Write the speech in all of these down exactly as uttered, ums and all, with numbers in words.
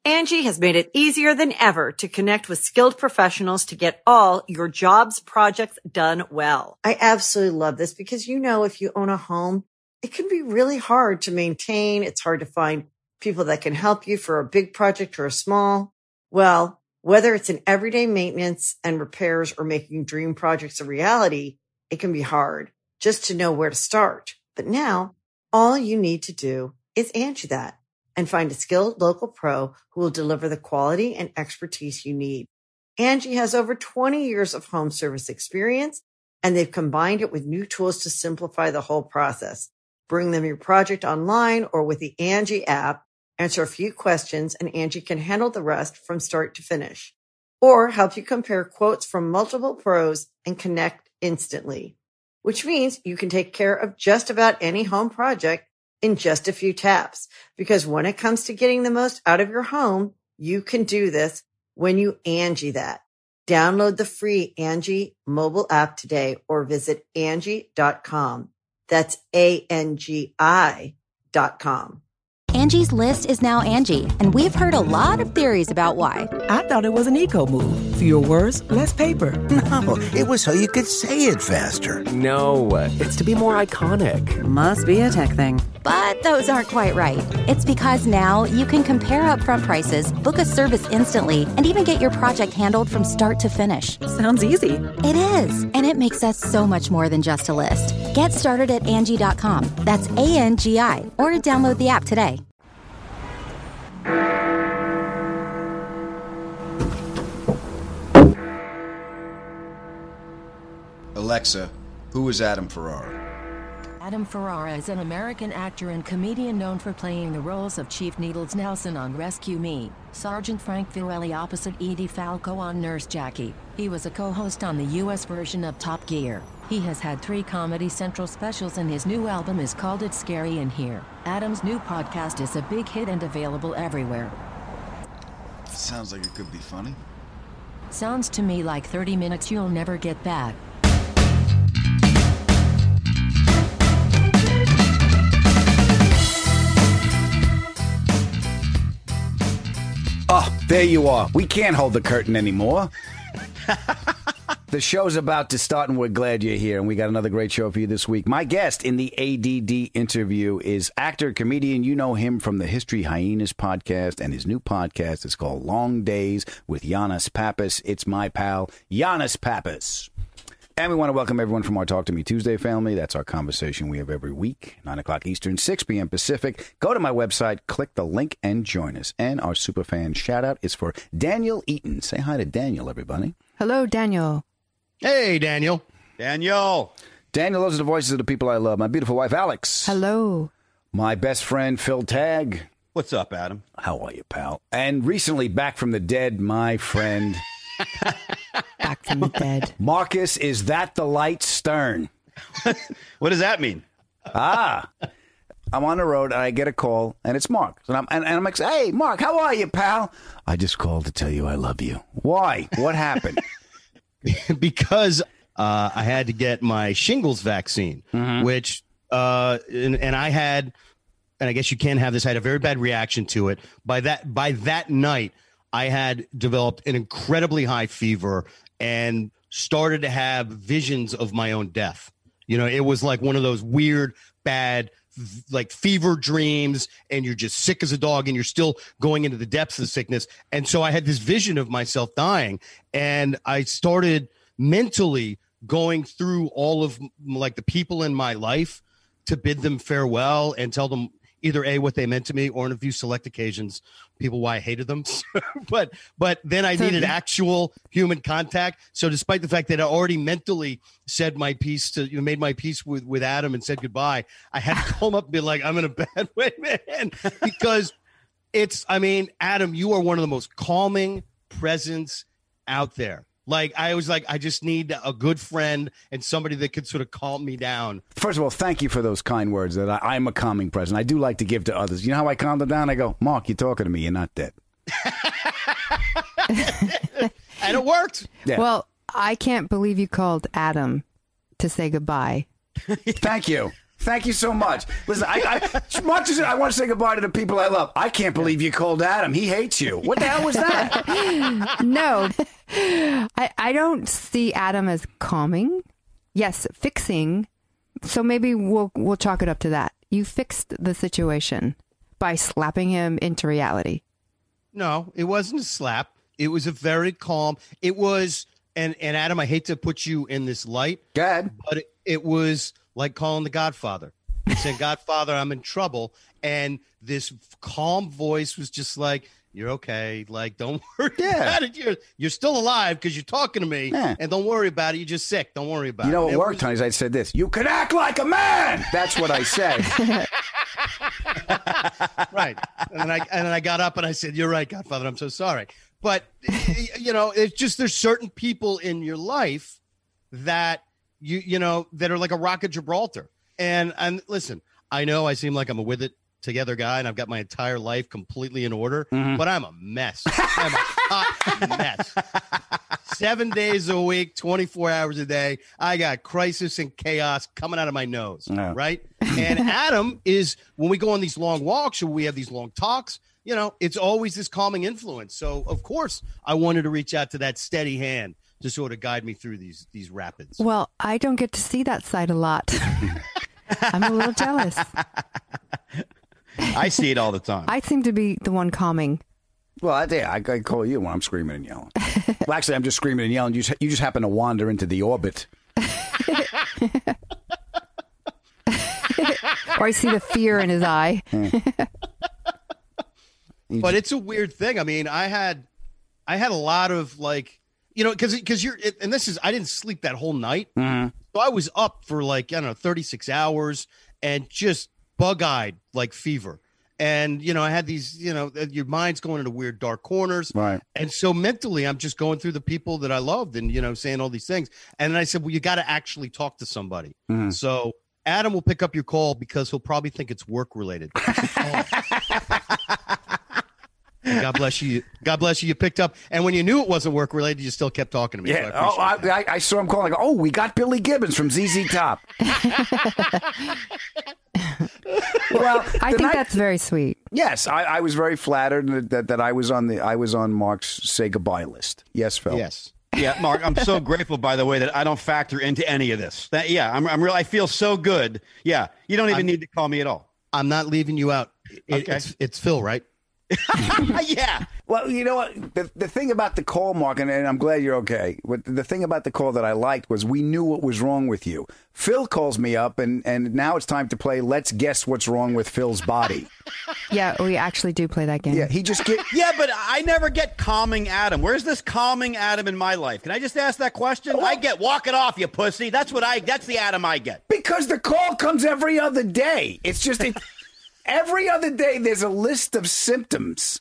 Angie has made it easier than ever to connect with skilled professionals to get all your jobs projects done well. I absolutely love this because, you know, if you own a home, it can be really hard to maintain. It's hard to find people that can help you for a big project or a small. Well, whether it's in everyday maintenance and repairs or making dream projects a reality, it can be hard just to know where to start. But now all you need to do is Angie that and find a skilled local pro who will deliver the quality and expertise you need. Angie has over twenty years of home service experience, and they've combined it with new tools to simplify the whole process. Bring them your project online or with the Angie app, answer a few questions, and Angie can handle the rest from start to finish. Or help you compare quotes from multiple pros and connect instantly, which means you can take care of just about any home project in just a few taps. Because when it comes to getting the most out of your home, you can do this when you Angie that. Download the free Angie mobile app today or visit Angie dot com. That's A N G I dot com. Angie's List is now Angie, and we've heard a lot of theories about why. I thought it was an eco move. Fewer words, less paper. No, it was so you could say it faster. No, it's to be more iconic. Must be a tech thing. But those aren't quite right. It's because now you can compare upfront prices, book a service instantly, and even get your project handled from start to finish. Sounds easy. It is, and it makes us so much more than just a list. Get started at Angie dot com. That's A N G I, or download the app today. Alexa, who is Adam Ferrara? Adam Ferrara is an American actor and comedian known for playing the roles of Chief Needles Nelson on Rescue Me, Sergeant Frank Fiorelli opposite Edie Falco on Nurse Jackie. He was a co-host on the U S version of Top Gear. He has had three Comedy Central specials, and his new album is called It's Scary in Here. Adam's new podcast is a big hit and available everywhere. Sounds like it could be funny. Sounds to me like thirty minutes you'll never get back. Oh, there you are. We can't hold the curtain anymore. The show's about to start, and we're glad you're here. And we got another great show for you this week. My guest in the A D D interview is actor, comedian. You know him from the History Hyenas podcast, and his new podcast is called Long Days with Yannis Pappas. It's my pal, Yannis Pappas. And we want to welcome everyone from our Talk to Me Tuesday family. That's our conversation we have every week, nine o'clock Eastern, six p.m. Pacific. Go to my website, click the link, and join us. And our superfan shout-out is for Daniel Eaton. Say hi to Daniel, everybody. Hello, Daniel. Hey, Daniel. Daniel. Daniel, those are the voices of the people I love. My beautiful wife, Alex. Hello. My best friend, Phil Tagg. What's up, Adam? How are you, pal? And recently back from the dead, my friend... Back from the dead. Marcus, is that the light Stern? What does that mean? Ah, I'm on the road and I get a call and it's Mark. And I'm, and, and I'm like, hey, Mark, how are you, pal? I just called to tell you I love you. Why? What happened? Because uh, I had to get my shingles vaccine, mm-hmm. which, uh, and, and I had, and I guess you can have this, I had a very bad reaction to it. By that, by that night, I had developed an incredibly high fever and started to have visions of my own death. You know, it was like one of those weird, bad, like fever dreams, and you're just sick as a dog and you're still going into the depths of the sickness. And so I had this vision of myself dying, and I started mentally going through all of like the people in my life to bid them farewell and tell them either A, what they meant to me, or on a few select occasions, people why I hated them. but but then I needed actual human contact. So despite the fact that I already mentally said my piece to, you know, made my peace with, with Adam and said goodbye, I had to come up and be like, I'm in a bad way, man. Because it's, I mean, Adam, you are one of the most calming presence out there. Like, I was like, I just need a good friend and somebody that could sort of calm me down. First of all, thank you for those kind words that I, I'm a calming presence. I do like to give to others. You know how I calm them down? I go, Mark, you're talking to me. You're not dead. And it worked. Yeah. Well, I can't believe you called Adam to say goodbye. Thank you. Thank you so much. Listen, I, I, as much as I want to say goodbye to the people I love, I can't believe you called Adam. He hates you. What the hell was that? No, I, I don't see Adam as calming. Yes, fixing. So maybe we'll we'll chalk it up to that. You fixed the situation by slapping him into reality. No, it wasn't a slap. It was a very calm. It was, and and Adam, I hate to put you in this light. Go ahead. But it, it was like calling the Godfather. He said, "Godfather, I'm in trouble," and this calm voice was just like, "You're okay. Like, don't worry Yeah. about it. You're you're still alive because you're talking to me, Yeah. and don't worry about it. You're just sick. Don't worry about You it." know what It worked, was- Tony, is I said this. You can act like a man. That's what I said. Right. And then I and then I got up and I said, "You're right, Godfather. I'm so sorry." But you know, it's just there's certain people in your life that you you know that are like a rock of Gibraltar. And and listen, I know I seem like I'm a with it together guy and I've got my entire life completely in order, Mm-hmm. but I'm a mess. I'm a hot mess. Seven days a week, twenty-four hours a day. I got crisis and chaos coming out of my nose, Yeah. right? And Adam is, when we go on these long walks or we have these long talks, you know, it's always this calming influence. So, of course, I wanted to reach out to that steady hand to sort of guide me through these these rapids. Well, I don't get to see that side a lot. I'm a little jealous. I see it all the time. I seem to be the one calming. Well, I, yeah, I, I call you when I'm screaming and yelling. Well, actually, I'm just screaming and yelling. You just, you just happen to wander into the orbit. Or I see the fear in his eye. But it's a weird thing. I mean, I had I had a lot of like, you know, because because you're and this is I didn't sleep that whole night. Mm-hmm. So I was up for like, I don't know, thirty-six hours and just bug-eyed like fever. And, you know, I had these, you know, your mind's going into weird dark corners. Right. And so mentally, I'm just going through the people that I loved and, you know, saying all these things. And then I said, well, you got to actually talk to somebody. Mm-hmm. So Adam will pick up your call because he'll probably think it's work related. God bless you. God bless you. You picked up. And when you knew it wasn't work related, you still kept talking to me. Yeah. So I Oh, appreciate I, I, I saw him calling. Like, oh, we got Billy Gibbons from Z Z Top. Well, I the think night- that's very sweet. Yes, I, I was very flattered that, that that I was on the I was on Mark's say goodbye list. Yes, Phil. Yes. Yeah, Mark, I'm so grateful, by the way, that I don't factor into any of this. That, yeah, I'm, I'm real. I feel so good. Yeah, you don't even I'm- need to call me at all. I'm not leaving you out. It, Okay. it's, it's Phil, right? Yeah. Well, you know what? The, the thing about the call, Mark, and, and I'm glad you're okay. But the thing about the call that I liked was we knew what was wrong with you. Phil calls me up, and, and now it's time to play Let's Guess What's Wrong with Phil's Body. Yeah, we actually do play that game. Yeah, he just get. Yeah, but I never get calming Adam. Where's this calming Adam in my life? Can I just ask that question? I get walk it off, you pussy. That's what I. That's the Adam I get. Because the call comes every other day. It's just it, every other day there's a list of symptoms.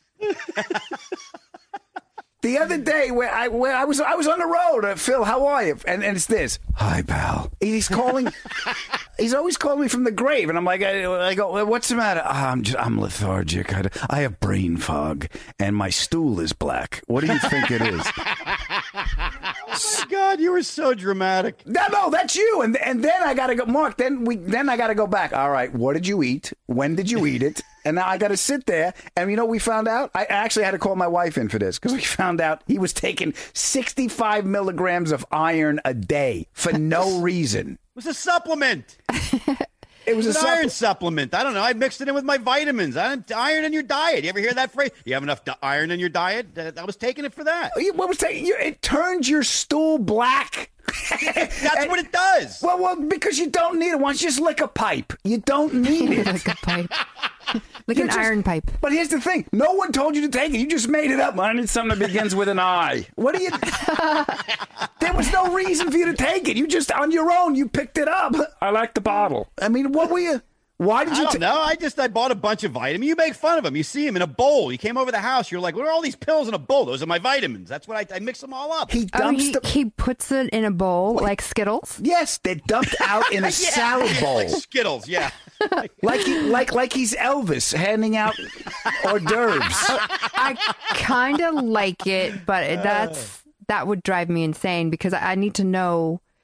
The other day where I where I was I was on the road, uh, Phil, how are you? And and it's this. Hi, pal. He's calling. He's always calling me from the grave, and I'm like, I, I go, what's the matter? "Ah, I'm just, I'm lethargic. I, I have brain fog, and my stool is black. What do you think it is? Oh my God, you were so dramatic. No, no, that's you. And and then I gotta go, Mark. Then we then I gotta go back. All right, what did you eat? When did you eat it? And now I got to sit there. And you know what we found out? I actually had to call my wife in for this because we found out he was taking sixty-five milligrams of iron a day for no reason. It was a supplement. It was It's a an supp- iron supplement. I don't know. I mixed it in with my vitamins. I iron in your diet. You ever hear that phrase? You have enough di- iron in your diet? Uh, I was taking it for that. What was taking you? It turns your stool black. That's what it does. Well, well, because you don't need it. Why don't you just lick a pipe? You don't need it. Like a pipe. Like You an just- iron pipe. But here's the thing: no one told you to take it. You just made it up. I need something that begins with an I. What do you? There was no reason for you to take it. You just on your own. You picked it up. I like the bottle. I mean, what were you? Why did I you? don't ta- know. I just I bought a bunch of vitamins. You make fun of them. You see them in a bowl. You came over the house. You're like, what are all these pills in a bowl? Those are my vitamins. That's what I, I mix them all up. He Oh, dumps he, the. he puts it in a bowl like Skittles. Yes, they're dumped out in a Yeah, salad yeah, bowl, like Skittles. Yeah. like he, like like he's Elvis handing out hors d'oeuvres. I kind of like it, but it- that's that would drive me insane because I, I need to know.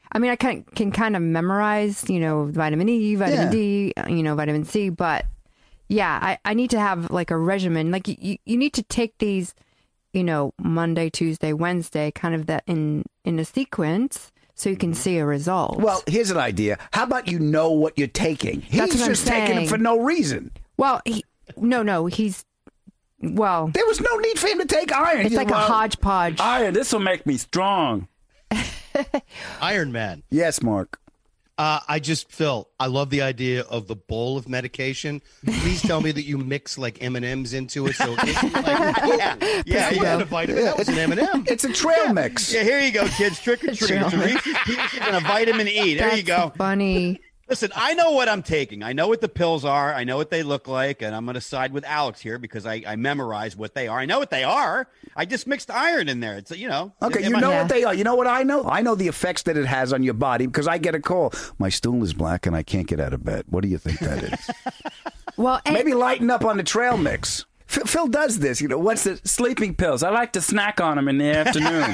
I mean, I can, can kind of memorize, you know, vitamin E, vitamin Yeah. D, you know, vitamin C. But yeah, I, I need to have like a regimen. Like you, you need to take these, you know, Monday, Tuesday, Wednesday, kind of that in, in a sequence so you can see a result. Well, here's an idea. How about you know what you're taking? He's That's what I'm just taking saying. it for no reason. Well, he, no, no, he's, well. There was no need for him to take iron. It's He's like well, a hodgepodge. Iron, this will make me strong. Iron Man. Yes, Mark. Uh, I just, Phil, I love the idea of the bowl of medication. Please tell me that you mix like M and M's into it. So it's like, oh, Yeah, yeah, yeah. yeah. A vitamin. That was an M and M. It's a trail mix. Yeah, here you go, kids. Trick or treat. Trail It's a Reese's Pieces and a vitamin E. There you That's go. funny. Listen, I know what I'm taking. I know what the pills are. I know what they look like, and I'm going to side with Alex here because I, I memorize what they are. I know what they are. I just mixed iron in there. It's you know. Okay, am you I- know Yeah. what they are. You know what I know? I know the effects that it has on your body because I get a call. My stool is black and I can't get out of bed. What do you think that is? Well, and, Maybe lighten up on the trail mix. Phil, Phil does this. You know, what's the Sleeping pills. I like to snack on them in the afternoon.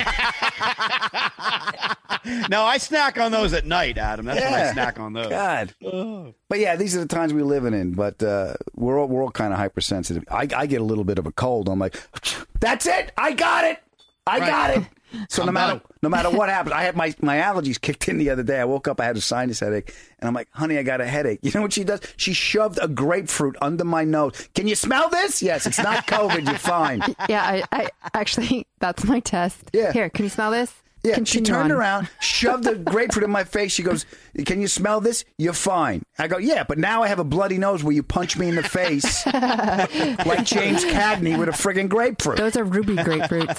No, I snack on those at night, Adam. That's when I Yeah. snack on those. God. But yeah, these are the times we're living in. But uh, we're all, we're all kind of hypersensitive. I, I get a little bit of a cold. I'm like, that's it. I got it. I Right. got it. So no I'm matter done. no matter what happens, I had my, my allergies kicked in the other day. I woke up, I had a sinus headache, and I'm like, honey, I got a headache. You know what she does? She shoved a grapefruit under my nose. Can you smell this? Yes, it's not COVID. You're fine. yeah, I, I actually, that's my test. Yeah. Here, can you smell this? Yeah, Continue she turned on. around, shoved the grapefruit in my face. She goes, can you smell this? You're fine. I go, yeah, but now I have a bloody nose where you punch me in the face like James Cagney with a friggin' grapefruit. Those are ruby grapefruits.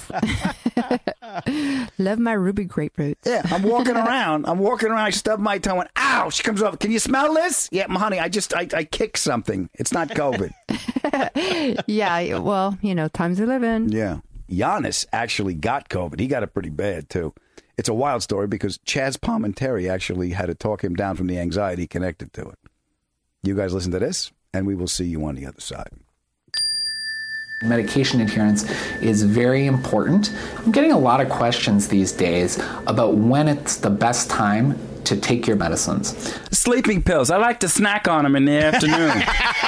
Love my ruby grapefruits. Yeah, I'm walking around. I'm walking around. I stub my toe. And ow! She comes over. Can you smell this? Yeah, honey. I just I, I kicked something. It's not COVID. Yeah, well, you know, times we live in. Yeah, Giannis actually got COVID. He got it pretty bad too. It's a wild story because Chaz Palminteri actually had to talk him down from the anxiety connected to it. You guys listen to this, and we will see you on the other side. Medication adherence is very important. I'm getting a lot of questions these days about when it's the best time to take your medicines. Sleeping pills. I like to snack on them in the afternoon.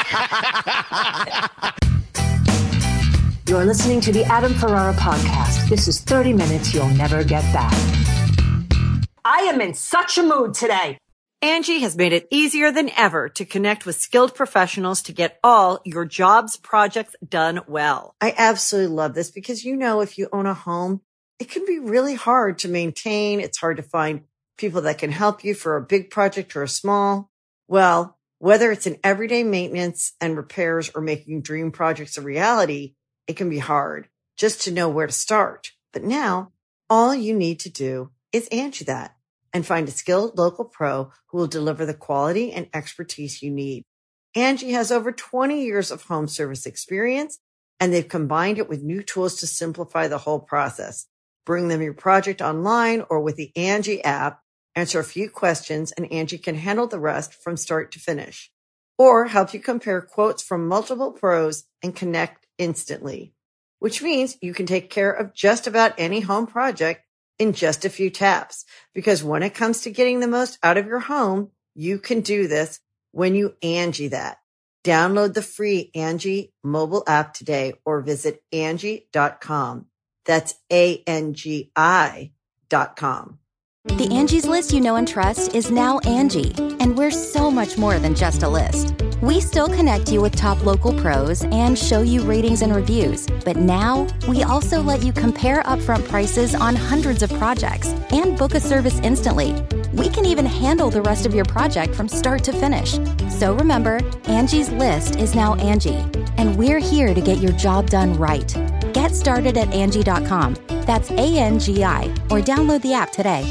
You're listening to the Adam Ferrara Podcast. This is thirty minutes you'll never get back. I am in such a mood today. Angie has made it easier than ever to connect with skilled professionals to get all your jobs projects done well. I absolutely love this because, you know, if you own a home, it can be really hard to maintain. It's hard to find people that can help you for a big project or a small. Well, whether it's in everyday maintenance and repairs or making dream projects a reality, it can be hard just to know where to start. But now all you need to do is Angie that and find a skilled local pro who will deliver the quality and expertise you need. Angie has over twenty years of home service experience, and they've combined it with new tools to simplify the whole process. Bring them your project online or with the Angie app, answer a few questions, and Angie can handle the rest from start to finish. Or help you compare quotes from multiple pros and connect instantly, which means you can take care of just about any home project in just a few taps. Because when it comes to getting the most out of your home, you can do this when you Angie that. Download the free Angie mobile app today or visit Angie dot com. That's A N G I dot com. The Angie's List you know and trust is now Angie, and we're so much more than just a list. We still connect you with top local pros and show you ratings and reviews, but now we also let you compare upfront prices on hundreds of projects and book a service instantly. We can even handle the rest of your project from start to finish. So remember, Angie's List is now Angie, and we're here to get your job done right. Get started at Angie dot com. That's A N G I, or download the app today.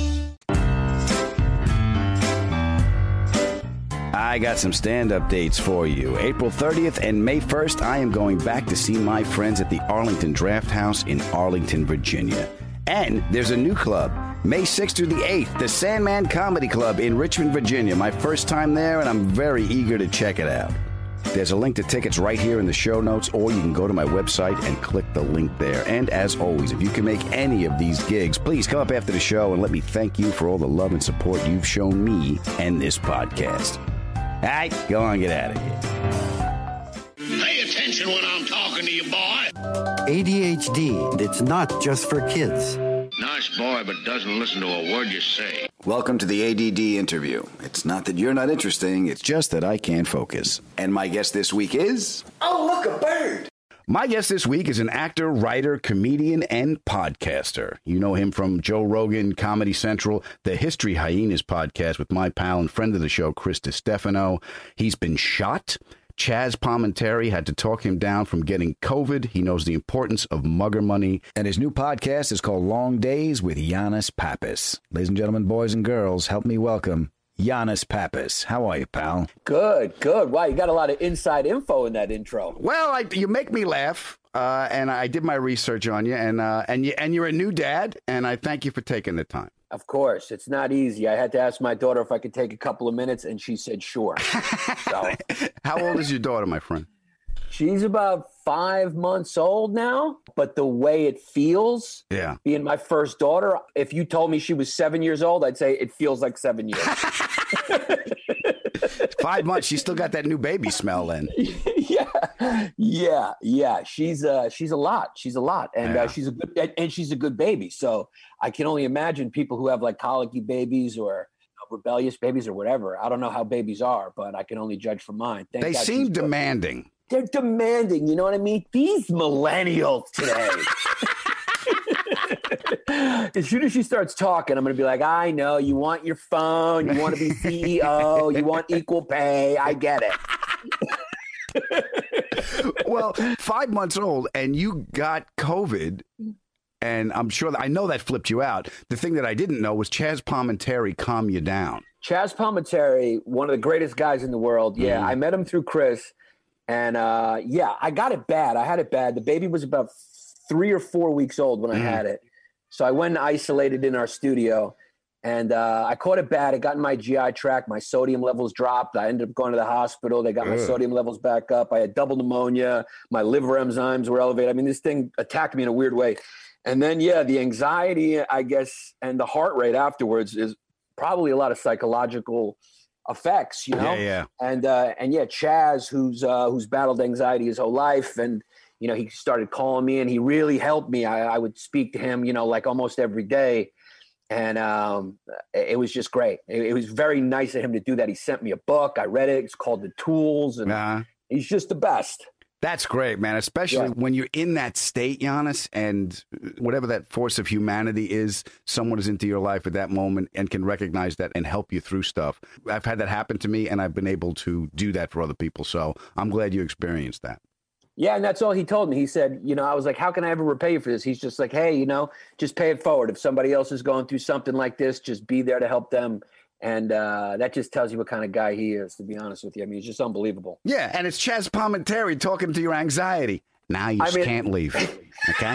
I got some stand-up dates for you. April thirtieth and May first, I am going back to see my friends at the Arlington Draft House in Arlington, Virginia. And there's a new club, May sixth through the eighth, the Sandman Comedy Club in Richmond, Virginia. My first time there, and I'm very eager to check it out. There's a link to tickets right here in the show notes, or you can go to my website and click the link there. And as always, if you can make any of these gigs, please come up after the show and let me thank you for all the love and support you've shown me and this podcast. All right, go on, get out of here. Pay attention when I'm talking to you, boy. A D H D, it's not just for kids. Nice boy, but doesn't listen to a word you say. Welcome to the A D D interview. It's not that you're not interesting, it's just that I can't focus. And my guest this week is... Oh, look, a bird! My guest this week is an actor, writer, comedian, and podcaster. You know him from Joe Rogan, Comedy Central, the History Hyenas podcast with my pal and friend of the show, Chris DiStefano. He's been shot. Chaz Palminteri had to talk him down from getting COVID. He knows the importance of mugger money. And his new podcast is called Long Days with Giannis Pappas. Ladies and gentlemen, boys and girls, help me welcome Giannis Pappas. How are you, pal? Good, good. Wow, you got a lot of inside info in that intro. Well, I, you make me laugh, uh, and I did my research on you, and uh, and you and you're a new dad, and I thank you for taking the time. Of course, it's not easy. I had to ask my daughter if I could take a couple of minutes, and she said sure. So, how old is your daughter, my friend? She's about five months old now, but the way it feels, yeah, being my first daughter, if you told me she was seven years old, I'd say it feels like seven years. Five months, she still got that new baby smell then. yeah, yeah, yeah. She's uh, she's a lot. She's a lot, and yeah. uh, she's a good and she's a good baby. So I can only imagine people who have like colicky babies or rebellious babies or whatever. I don't know how babies are, but I can only judge from mine. Thank they God seem demanding. Good. They're demanding. You know what I mean? These millennials today. As soon as she starts talking, I'm going to be like, I know you want your phone. You want to be C E O. You want equal pay. I get it. Well, five months old and you got COVID. And I'm sure that I know that flipped you out. The thing that I didn't know was Chaz Palminteri calmed you down. Chaz Palminteri, one of the greatest guys in the world. Yeah, mm-hmm. I met him through Chris. And uh, yeah, I got it bad. I had it bad. The baby was about three or four weeks old when I mm-hmm. had it. So I went and isolated in our studio. And uh, I caught it bad. It got in my G I tract. My sodium levels dropped. I ended up going to the hospital. They got Ugh. my sodium levels back up. I had double pneumonia. My liver enzymes were elevated. I mean, this thing attacked me in a weird way. And then, yeah, the anxiety, I guess, and the heart rate afterwards is probably a lot of psychological effects, you know? Yeah, yeah. And, uh, and yeah, Chaz, who's uh, who's battled anxiety his whole life, and, you know, he started calling me, and he really helped me. I, I would speak to him, you know, like almost every day. And um, it was just great. It, it was very nice of him to do that. He sent me a book. I read it. It's called The Tools, and uh-huh. he's just the best. That's great, man, especially yeah. when you're in that state, Giannis, and whatever that force of humanity is, someone is into your life at that moment and can recognize that and help you through stuff. I've had that happen to me, and I've been able to do that for other people. So I'm glad you experienced that. Yeah, and that's all he told me. He said, you know, I was like, how can I ever repay you for this? He's just like, hey, you know, just pay it forward. If somebody else is going through something like this, just be there to help them. And uh, that just tells you what kind of guy he is, to be honest with you. I mean, it's just unbelievable. Yeah, and it's Chaz Palminteri talking to your anxiety. Now you just I mean, can't leave, okay?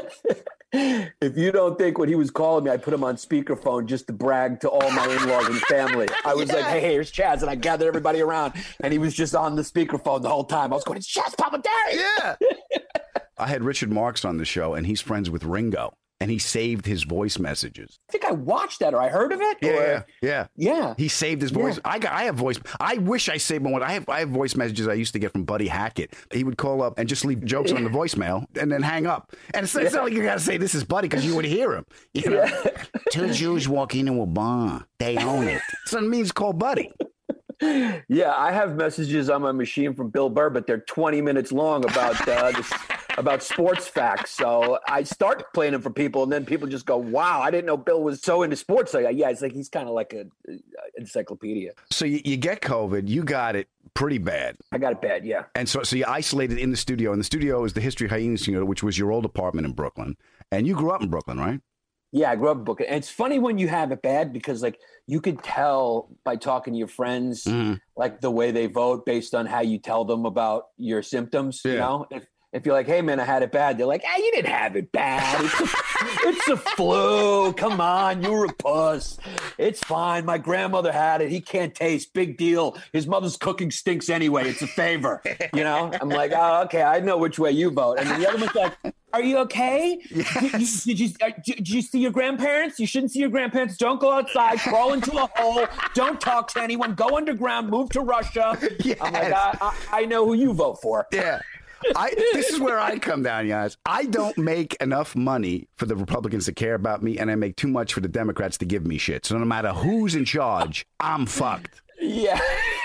If you don't think when he was calling me, I put him on speakerphone just to brag to all my in-laws and family. I was yeah. like, hey, here's Chaz. And I gathered everybody around, and he was just on the speakerphone the whole time. I was going, it's Chaz Palminteri. Yeah. I had Richard Marx on the show, and he's friends with Ringo. And he saved his voice messages. I think I watched that, or I heard of it. Yeah, or... yeah, yeah. He saved his voice. Yeah. I got. I have voice. I wish I saved one. I have. I have voice messages I used to get from Buddy Hackett. He would call up and just leave jokes on the voicemail and then hang up. And it's, it's yeah. not like you got to say this is Buddy because you would hear him. You know, yeah. Two Jews walk into a bar. They own it. So it means call Buddy. Yeah, I have messages on my machine from Bill Burr, but they're twenty minutes long about uh, this, about sports facts. So I start playing them for people, and then people just go, "Wow, I didn't know Bill was so into sports." Like, yeah, it's like he's kind of like an encyclopedia. So you, you get COVID, you got it pretty bad. I got it bad, yeah. And so, so you isolated in the studio, and the studio is the History Hyenas, you know, which was your old apartment in Brooklyn, and you grew up in Brooklyn, right? Yeah, I grew up in Brooklyn. And it's funny when you have it bad because, like, you could tell by talking to your friends, mm-hmm. like, the way they vote based on how you tell them about your symptoms, yeah. you know? If if you're like, hey, man, I had it bad, they're like, hey, you didn't have it bad. It's a, it's a flu. Come on, you were a puss. It's fine. My grandmother had it. He can't taste. Big deal. His mother's cooking stinks anyway. It's a favor. You know? I'm like, oh, okay, I know which way you vote. And then the other one's like, are you okay? Yes. Did, you, did, you, uh, did, did you see your grandparents? You shouldn't see your grandparents. Don't go outside. Crawl into a hole. Don't talk to anyone. Go underground. Move to Russia. Yes. I'm like, I, I, I know who you vote for. Yeah. I, this is where I come down, guys. I don't make enough money for the Republicans to care about me, and I make too much for the Democrats to give me shit. So no matter who's in charge, I'm fucked. Yeah.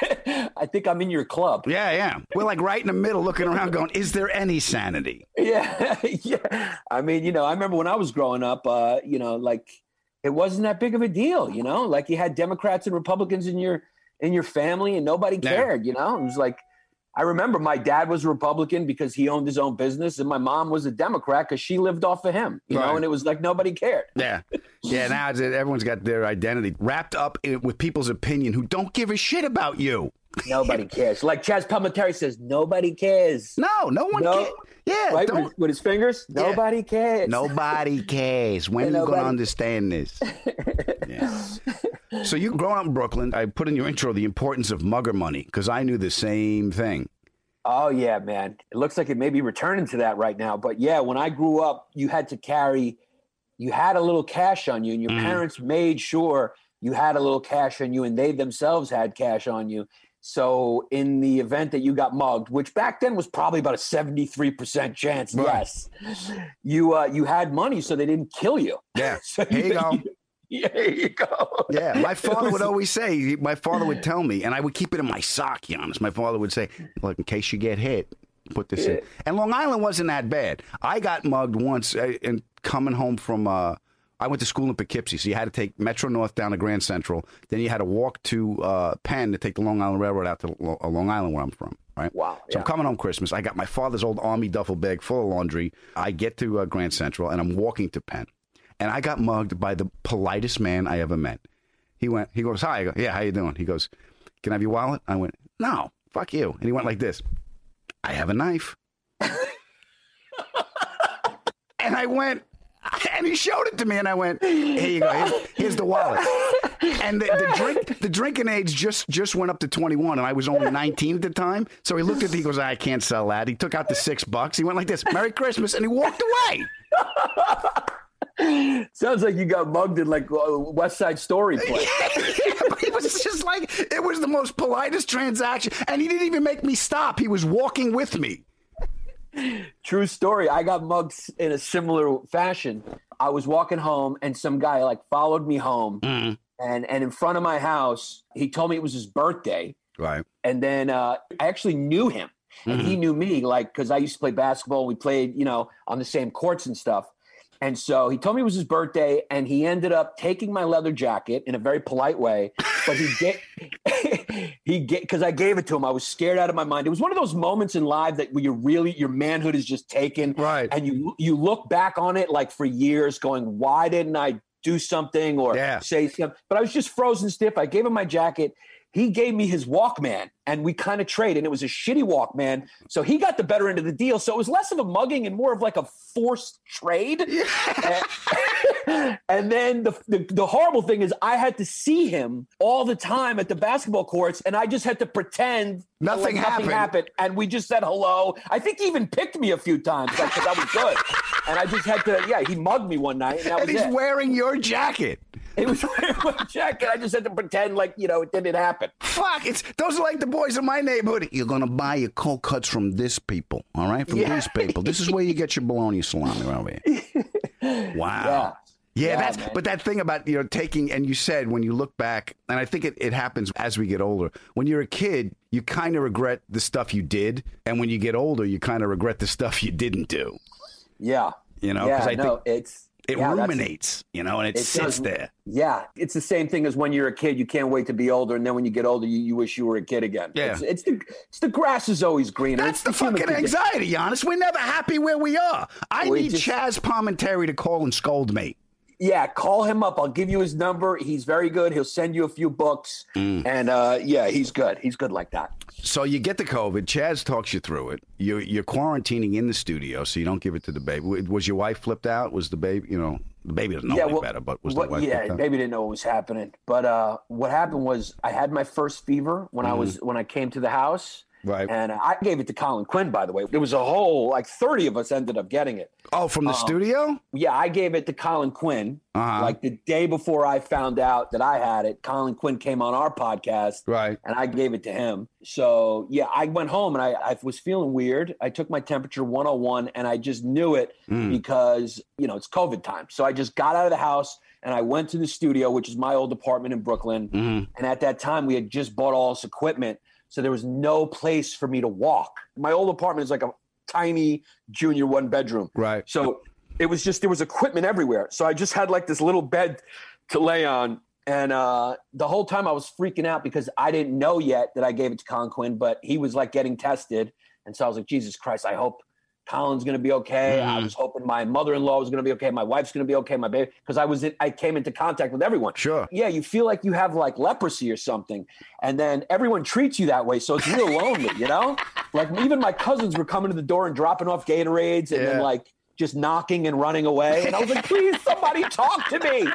I think I'm in your club. Yeah, yeah. We're like right in the middle looking around going, is there any sanity? Yeah. Yeah. I mean, you know, I remember when I was growing up, uh, you know, like it wasn't that big of a deal, you know, like you had Democrats and Republicans in your in your family and nobody cared, yeah. you know, it was like, I remember my dad was a Republican because he owned his own business, and my mom was a Democrat because she lived off of him, you right. know, and it was like nobody cared. Yeah. Yeah. Now everyone's got their identity wrapped up in, with people's opinion who don't give a shit about you. Nobody cares. Like Chaz Palminteri says, nobody cares. No, no one no, cares. Yeah. Right? With, with his fingers, yeah. nobody cares. Nobody cares. When are you going to understand this? Yeah. So you growing up in Brooklyn, I put in your intro the importance of mugger money because I knew the same thing. Oh, yeah, man. It looks like it may be returning to that right now. But, yeah, when I grew up, you had to carry – you had a little cash on you, and your mm. parents made sure you had a little cash on you, and they themselves had cash on you. So in the event that you got mugged, which back then was probably about a seventy-three percent chance, right. yes, you uh, you had money so they didn't kill you. Yeah, so here you, you go. Yeah, there you go. Yeah, my father would always say, my father would tell me, and I would keep it in my sock, Giannis. My father would say, look, in case you get hit, put this yeah. in. And Long Island wasn't that bad. I got mugged once uh, and coming home from, uh, I went to school in Poughkeepsie, so you had to take Metro North down to Grand Central. Then you had to walk to uh, Penn to take the Long Island Railroad out to Long Island where I'm from. Right? Wow. So yeah. I'm coming home Christmas. I got my father's old army duffel bag full of laundry. I get to uh, Grand Central, and I'm walking to Penn. And I got mugged by the politest man I ever met. He went, he goes, hi. I go, yeah, how you doing? He goes, can I have your wallet? I went, no, fuck you. And he went like this. I have a knife. And I went, and he showed it to me, and I went, here you go. Here's, here's the wallet. And the, the drink, the drinking age just, just went up to twenty-one, and I was only nineteen at the time. So he looked at me, he goes, I can't sell that. He took out the six bucks. He went like this, Merry Christmas, and he walked away. Sounds like you got mugged in like uh, West Side Story play. Yeah, but it was just like, it was the most politest transaction. And he didn't even make me stop. He was walking with me. True story. I got mugged in a similar fashion. I was walking home and some guy like followed me home. Mm. And, and in front of my house, he told me it was his birthday. Right. And then uh, I actually knew him. And mm-hmm. he knew me, like, because I used to play basketball. We played, you know, on the same courts and stuff. And so he told me it was his birthday, and he ended up taking my leather jacket in a very polite way. But he get he get because I gave it to him. I was scared out of my mind. It was one of those moments in life that where you really your manhood is just taken, right? And you you look back on it like for years, going, "Why didn't I do something or yeah. say something?" But I was just frozen stiff. I gave him my jacket. He gave me his Walkman, and we kind of traded, and it was a shitty Walkman. So he got the better end of the deal. So it was less of a mugging and more of like a forced trade. Yeah. And, and then the, the the horrible thing is I had to see him all the time at the basketball courts, and I just had to pretend nothing, like happened. nothing happened. And we just said hello. I think he even picked me a few times because like, I was good. And I just had to, yeah, he mugged me one night. And, that and was he's it. wearing your jacket. He was wearing my jacket. I just had to pretend like, you know, it didn't happen. Fuck, it's those are like the boys in my neighborhood. You're going to buy your cold cuts from this people, all right? From yeah. these people. This is where you get your bologna salami right here. Wow. Yeah. Yeah, yeah, that's man. But that thing about, you know, taking, and you said when you look back, and I think it, it happens as we get older. When you're a kid, you kind of regret the stuff you did, and when you get older, you kind of regret the stuff you didn't do. Yeah. You know, yeah, I no, think it's it yeah, ruminates, you know, and it, it sits does. there. Yeah, it's the same thing as when you're a kid. You can't wait to be older, and then when you get older, you, you wish you were a kid again. Yeah, it's, it's the it's the grass is always greener. That's it's the, the fucking anxiety, Giannis. We're never happy where we are. I we need just, Chaz Palminteri to call and scold me. Yeah, call him up. I'll give you his number. He's very good. He'll send you a few books. Mm. And, uh, yeah, he's good. He's good like that. So you get the COVID. Chaz talks you through it. You're, you're quarantining in the studio, so you don't give it to the baby. Was your wife flipped out? Was the baby, you know, the baby doesn't know yeah, any well, better, but was what, the wife yeah, flipped out? Baby didn't know what was happening. But uh, what happened was I had my first fever when mm. I was when I came to the house. Right. And I gave it to Colin Quinn, by the way. There was a whole, like thirty of us ended up getting it. Oh, from the um, studio? Yeah, I gave it to Colin Quinn. Uh-huh. Like the day before I found out that I had it, Colin Quinn came on our podcast. Right. And I gave it to him. So, yeah, I went home and I, I was feeling weird. I took my temperature one oh one and I just knew it mm. because, you know, it's COVID time. So I just got out of the house and I went to the studio, which is my old apartment in Brooklyn. Mm. And at that time, we had just bought all this equipment. So there was no place for me to walk. My old apartment is like a tiny junior one bedroom. Right. So it was just, there was equipment everywhere. So I just had like this little bed to lay on. And uh, the whole time I was freaking out because I didn't know yet that I gave it to Colin Quinn, but he was like getting tested. And so I was like, Jesus Christ, I hope Colin's going to be okay. Mm. I was hoping my mother-in-law was going to be okay. My wife's going to be okay. My baby, because I was, in, I came into contact with everyone. Sure. Yeah. You feel like you have like leprosy or something. And then everyone treats you that way. So it's real lonely, you know, like even my cousins were coming to the door and dropping off Gatorades and yeah. then like just knocking and running away. And I was like, please, somebody talk to me.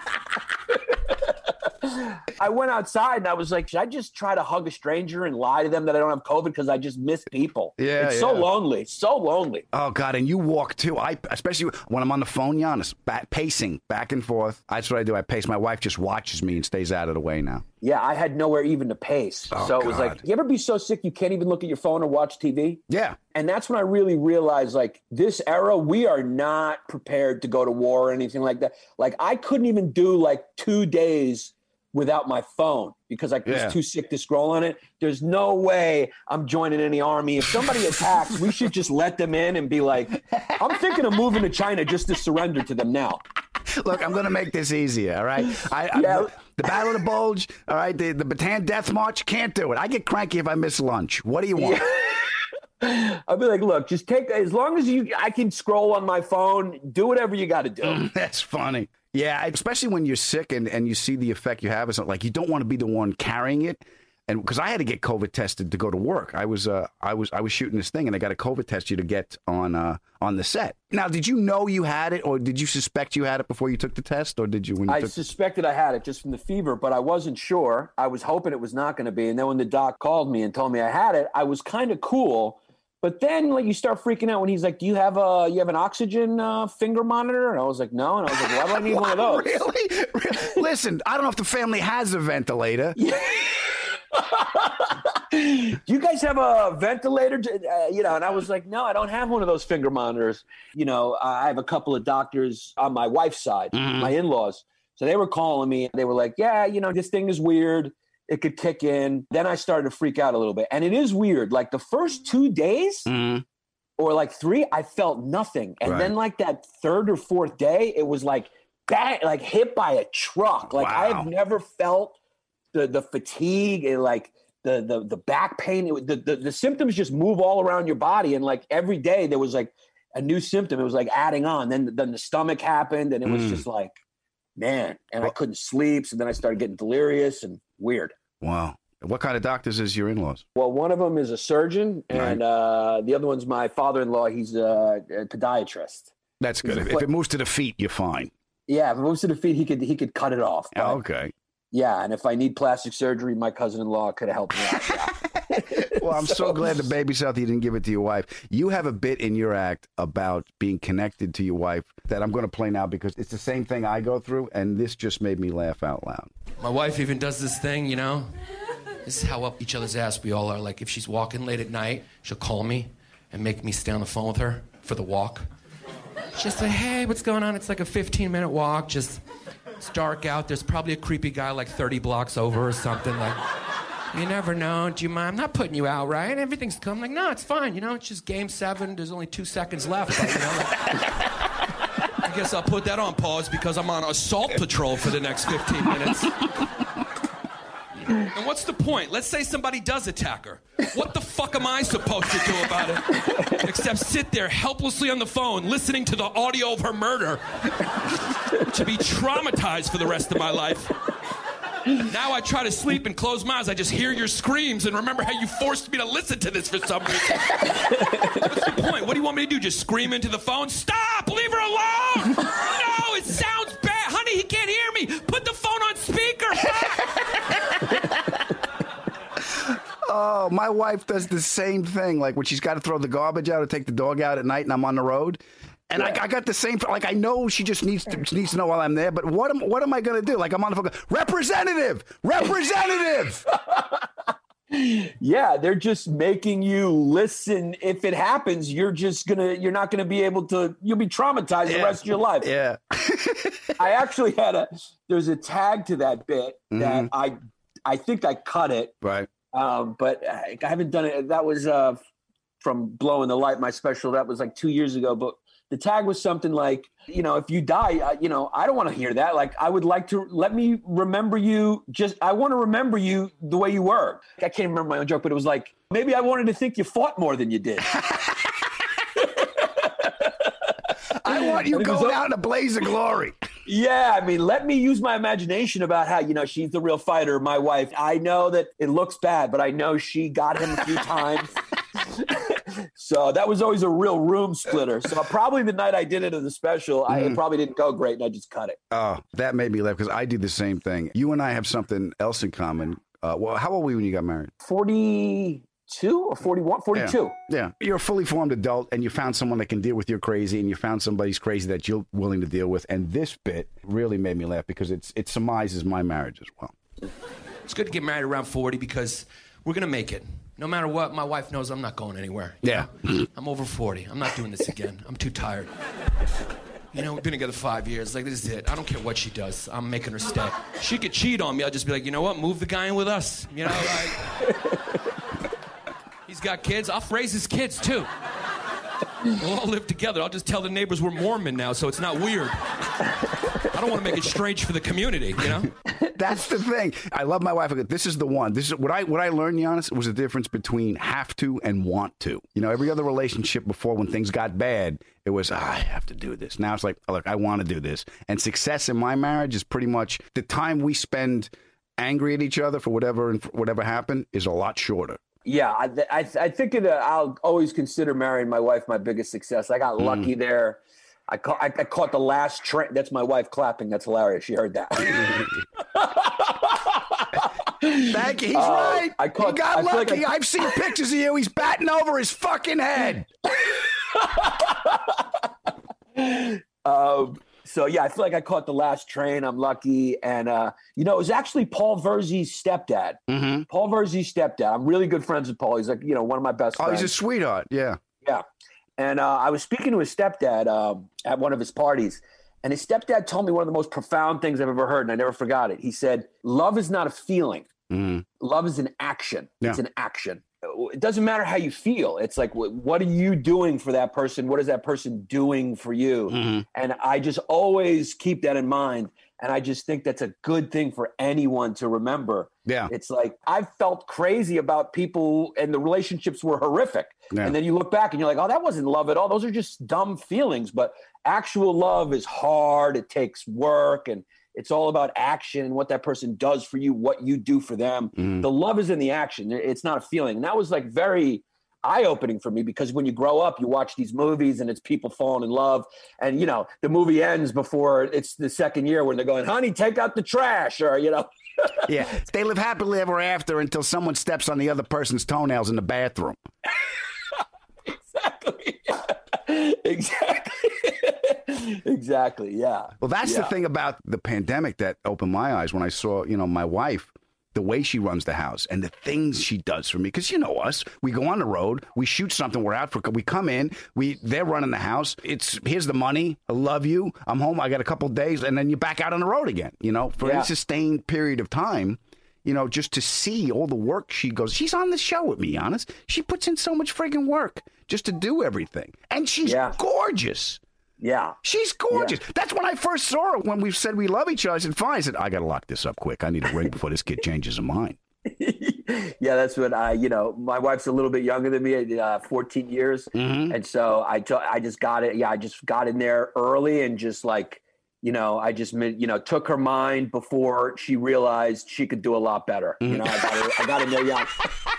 I went outside and I was like, should I just try to hug a stranger and lie to them that I don't have COVID because I just miss people? Yeah, it's yeah. so lonely, so lonely. Oh God, and you walk too. I especially when I'm on the phone, Giannis, back, pacing back and forth. That's what I do. I pace. My wife just watches me and stays out of the way now. Yeah, I had nowhere even to pace. Oh, so it was God. like, you ever be so sick you can't even look at your phone or watch T V? Yeah. And that's when I really realized, like, this era, we are not prepared to go to war or anything like that. Like, I couldn't even do like two days without my phone because I was Yeah. too sick to scroll on it. There's no way I'm joining any army. If somebody attacks, we should just let them in and be like, I'm thinking of moving to China just to surrender to them now. Look, I'm going to make this easier, all right? I, Yeah. I, the Battle of the Bulge, all right? The, the Bataan Death March, can't do it. I get cranky if I miss lunch. What do you want? I'll be like, look, just take, as long as you, I can scroll on my phone, do whatever you got to do. That's funny. Yeah, especially when you're sick and, and you see the effect you have. It's not like you don't want to be the one carrying it. And because I had to get COVID tested to go to work, I was uh, I was I was shooting this thing, and I got a COVID test you to get on uh, on the set. Now, did you know you had it, or did you suspect you had it before you took the test, or did you? When you I took... suspected I had it just from the fever, but I wasn't sure. I was hoping it was not going to be. And then when the doc called me and told me I had it, I was kind of cool. But then, like, you start freaking out when he's like, "Do you have a you have an oxygen uh, finger monitor?" And I was like, "No." And I was like, "Why do I need one of those?" Really? Listen, I don't know if the family has a ventilator. Yeah. Do you guys have a ventilator? Uh, you know, and I was like, no, I don't have one of those finger monitors. You know, I have a couple of doctors on my wife's side, Mm-hmm. my in-laws. So they were calling me. They were like, yeah, you know, this thing is weird. It could kick in. Then I started to freak out a little bit. And it is weird. Like the first two days Mm-hmm. or like three, I felt nothing. And Right. then like that third or fourth day, it was like, bang, like hit by a truck. Like I Wow. have never felt the the fatigue and like the the the back pain. It, the, the the symptoms just move all around your body, and like every day there was like a new symptom. It was like adding on. Then then the stomach happened, and it was Mm. just like, man. And I couldn't sleep, so then I started getting delirious and weird. Wow. What kind of doctors is your in-laws? Well, one of them is a surgeon, and uh, the other one's my father-in-law. He's a, a podiatrist. That's good. He's a If, foot- if it moves to the feet, you're fine. Yeah, if it moves to the feet, he could he could cut it off. but- Okay. Yeah, and if I need plastic surgery, my cousin-in-law could have helped me out. Yeah. Well, I'm so, So- glad the baby's healthy. You didn't give it to your wife. You have a bit in your act about being connected to your wife that I'm going to play now because it's the same thing I go through, and this just made me laugh out loud. My wife even does this thing, you know? This is how up each other's ass we all are. Like, if she's walking late at night, she'll call me and make me stay on the phone with her for the walk. She'll say, hey, what's going on? It's like a fifteen-minute walk. Just, it's dark out. There's probably a creepy guy like thirty blocks over or something. Like, you never know. Do you mind? I'm not putting you out, right? Everything's cool. I'm like, no, it's fine. You know, it's just game seven. There's only two seconds left. But, you know, like, I guess I'll put that on pause because I'm on assault patrol for the next fifteen minutes. And what's the point? Let's say somebody does attack her. What the fuck am I supposed to do about it? Except sit there helplessly on the phone listening to the audio of her murder. To be traumatized for the rest of my life. Now I try to sleep and close my eyes. I just hear your screams and remember how you forced me to listen to this for some reason. What's the point? What do you want me to do? Just scream into the phone? Stop! Leave her alone! No, it sounds bad. Honey, he can't hear me. Put the phone on speaker. Oh, my wife does the same thing. Like when she's got to throw the garbage out or take the dog out at night and I'm on the road. And yeah. I, I got the same, like, I know she just needs to, she needs to know while I'm there, but what am, what am I going to do? Like, I'm on the phone, representative, representative. Yeah, they're just making you listen. If it happens, you're just going to, you're not going to be able to, you'll be traumatized yeah. the rest of your life. Yeah. I actually had a, there's a tag to that bit mm-hmm. that I, I think I cut it. Right. Um, but I, I haven't done it. That was uh, from Blowing the Light, my special. That was like two years ago, but the tag was something like, you know, if you die, uh, you know, I don't want to hear that. Like, I would like to let me remember you. Just, I want to remember you the way you were. I can't remember my own joke, but it was like, maybe I wanted to think you fought more than you did. I want you going was, out in a blaze of glory. Yeah, I mean, let me use my imagination about how, you know, she's the real fighter, my wife. I know that it looks bad, but I know she got him a few times. So that was always a real room splitter. So probably the night I did it in the special, I, it probably didn't go great, and I just cut it. Oh, that made me laugh because I do the same thing. You and I have something else in common. Uh, well, how old were you when you got married? forty-two or forty-one? forty-two. Yeah. yeah. You're a fully formed adult, and you found someone that can deal with your crazy, and you found somebody's crazy that you're willing to deal with. And this bit really made me laugh because it's it surmises my marriage as well. It's good to get married around forty because we're going to make it. No matter what, my wife knows I'm not going anywhere. Yeah. Know? I'm over forty. I'm not doing this again. I'm too tired. You know, we've been together five years. Like, this is it. I don't care what she does. I'm making her stay. She could cheat on me. I'll just be like, you know what? Move the guy in with us. You know, like, he's got kids. I'll raise his kids, too. We'll all live together. I'll just tell the neighbors we're Mormon now, so it's not weird. I don't want to make it strange for the community, you know? That's the thing. I love my wife. This is the one. This is what I what I learned, Giannis, was the difference between have to and want to. You know, every other relationship before, when things got bad, it was, oh, I have to do this. Now it's like, oh, look, I want to do this. And success in my marriage is pretty much the time we spend angry at each other for whatever and for whatever happened is a lot shorter. Yeah, I I, I think it, uh, I'll always consider marrying my wife my biggest success. I got lucky mm. there. I, ca- I, I caught the last train. That's my wife clapping. That's hilarious. She heard that. Thank you. He's uh, right. I caught, he got I lucky. Like I... I've seen pictures of you. He's batting over his fucking head. um, so, yeah, I feel like I caught the last train. I'm lucky. And, uh, you know, it was actually Paul Verzi's stepdad. Mm-hmm. Paul Verzi's stepdad. I'm really good friends with Paul. He's like, you know, one of my best oh, friends. Oh, he's a sweetheart. Yeah. Yeah. And uh, I was speaking to his stepdad um, at one of his parties, and his stepdad told me one of the most profound things I've ever heard, and I never forgot it. He said, love is not a feeling. Mm. Love is an action. Yeah. It's an action. It doesn't matter how you feel. It's like, what are you doing for that person? What is that person doing for you? Mm-hmm. And I just always keep that in mind. And I just think that's a good thing for anyone to remember. Yeah. It's like, I've felt crazy about people and the relationships were horrific. Yeah. And then you look back and you're like, oh, that wasn't love at all. Those are just dumb feelings. But actual love is hard. It takes work. And it's all about action and what that person does for you, what you do for them. Mm-hmm. The love is in the action. It's not a feeling. And that was like very eye-opening for me, because when you grow up, you watch these movies and it's people falling in love, and you know the movie ends before it's the second year when they're going, honey, take out the trash, or you know. Yeah, they live happily ever after until someone steps on the other person's toenails in the bathroom. Exactly. Exactly. Exactly. Yeah. Well, that's yeah. the thing about the pandemic that opened my eyes when I saw, you know, my wife, the way she runs the house and the things she does for me. Because you know us, we go on the road, we shoot something, we're out for, we come in, we they're running the house. It's here's the money. I love you. I'm home. I got a couple of days, and then you're back out on the road again. You know, for yeah. a sustained period of time. You know, just to see all the work she goes. She's on the show with me, honest. She puts in so much friggin' work just to do everything, and she's yeah. gorgeous. Yeah. She's gorgeous. Yeah. That's when I first saw her, when we said we love each other. I said, fine. I said, I got to lock this up quick. I need a ring before this kid changes his mind. Yeah, that's what I, you know, my wife's a little bit younger than me, uh, fourteen years. Mm-hmm. And so I, t- I just got it. Yeah, I just got in there early and just like, you know, I just, you know, took her mind before she realized she could do a lot better. Mm-hmm. You know, I got, her, I got in there young.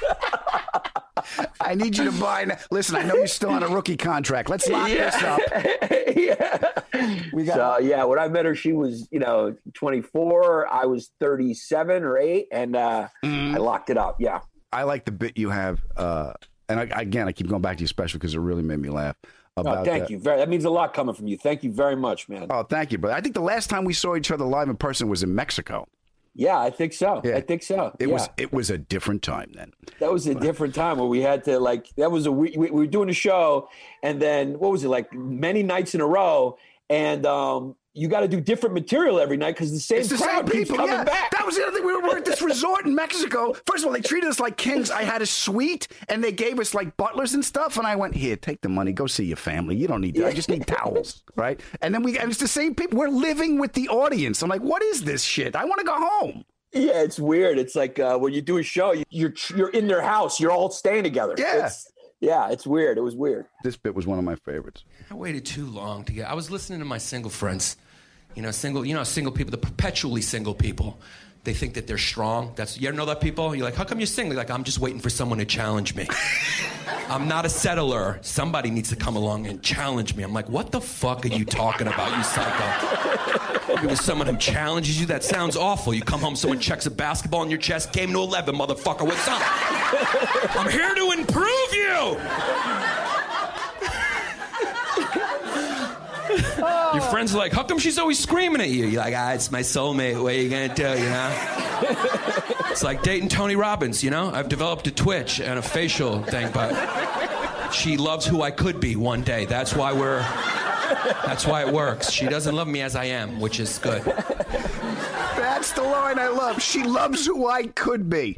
I need you to buy. Listen, I know you're still on a rookie contract. Let's lock yeah. this up. yeah. We got. So yeah, when I met her, she was, you know, twenty-four. I was thirty-seven or eight, and uh, mm. I locked it up. Yeah. I like the bit you have, uh, and I, again, I keep going back to your special because it really made me laugh. About oh, thank that. you. Very, that means a lot coming from you. Thank you very much, man. Oh, thank you, brother. I think the last time we saw each other live in person was in Mexico. Yeah, I think so. Yeah. I think so. It yeah. was it was a different time then. That was a different time where we had to like that was a we, we were doing a show and then what was it like many nights in a row and um you got to do different material every night because the same it's the crowd same keeps people. coming Yeah. back. That was the other thing. We were at this resort in Mexico. First of all, they treated us like kings. I had a suite, and they gave us like butlers and stuff. And I went, here, take the money, go see your family. You don't need that. I just need towels, right? And then we, and it's the same people. We're living with the audience. I'm like, what is this shit? I want to go home. Yeah, it's weird. It's like uh, when you do a show, you, you're you're in their house. You're all staying together. Yeah. It's, yeah, it's weird. It was weird. This bit was one of my favorites. I waited too long to get. I was listening to my single friends. You know, single. You know, single people, the perpetually single people. They think that they're strong. That's you ever know that people? You're like, how come you're single? Like, I'm just waiting for someone to challenge me. I'm not a settler. Somebody needs to come along and challenge me. I'm like, what the fuck are you talking about, you psycho? It was someone who challenges you. That sounds awful. You come home, someone checks a basketball on your chest. Game to eleven, motherfucker. What's up? I'm here to improve you. Your friends are like, how come she's always screaming at you? You're like, ah, it's my soulmate. What are you going to do, you know? It's like dating Tony Robbins, you know? I've developed a twitch and a facial thing, but she loves who I could be one day. That's why we're, that's why it works. She doesn't love me as I am, which is good. That's the line I love. She loves who I could be.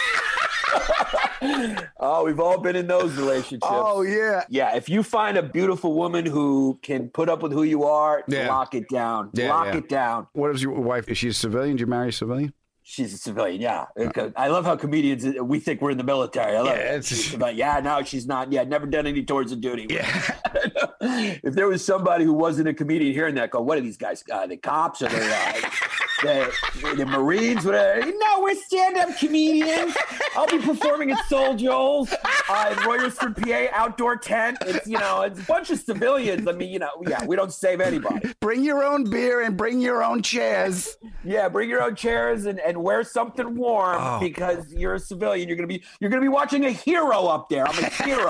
Oh, we've all been in those relationships. Oh, yeah. Yeah, if you find a beautiful woman who can put up with who you are, yeah. lock it down. Yeah, lock yeah. it down. What is your wife? Is she a civilian? Did you marry a civilian? She's a civilian, yeah. I love how comedians, we think we're in the military. I love yeah, it. It's... But yeah, no, she's not. Yeah, never done any tours of duty. Yeah. If there was somebody who wasn't a comedian hearing that, go, what are these guys? Uh, the cops or the, uh, the, the Marines? Whatever. No, we're stand-up comedians. I'll be performing at Soul Joel's, uh, in Royersford, P A, outdoor tent. It's, you know, it's a bunch of civilians. I mean, you know, yeah, we don't save anybody. Bring your own beer and bring your own chairs. Yeah, bring your own chairs and, and wear something warm oh. because you're a civilian. You're gonna be you're gonna be watching a hero up there. I'm a hero.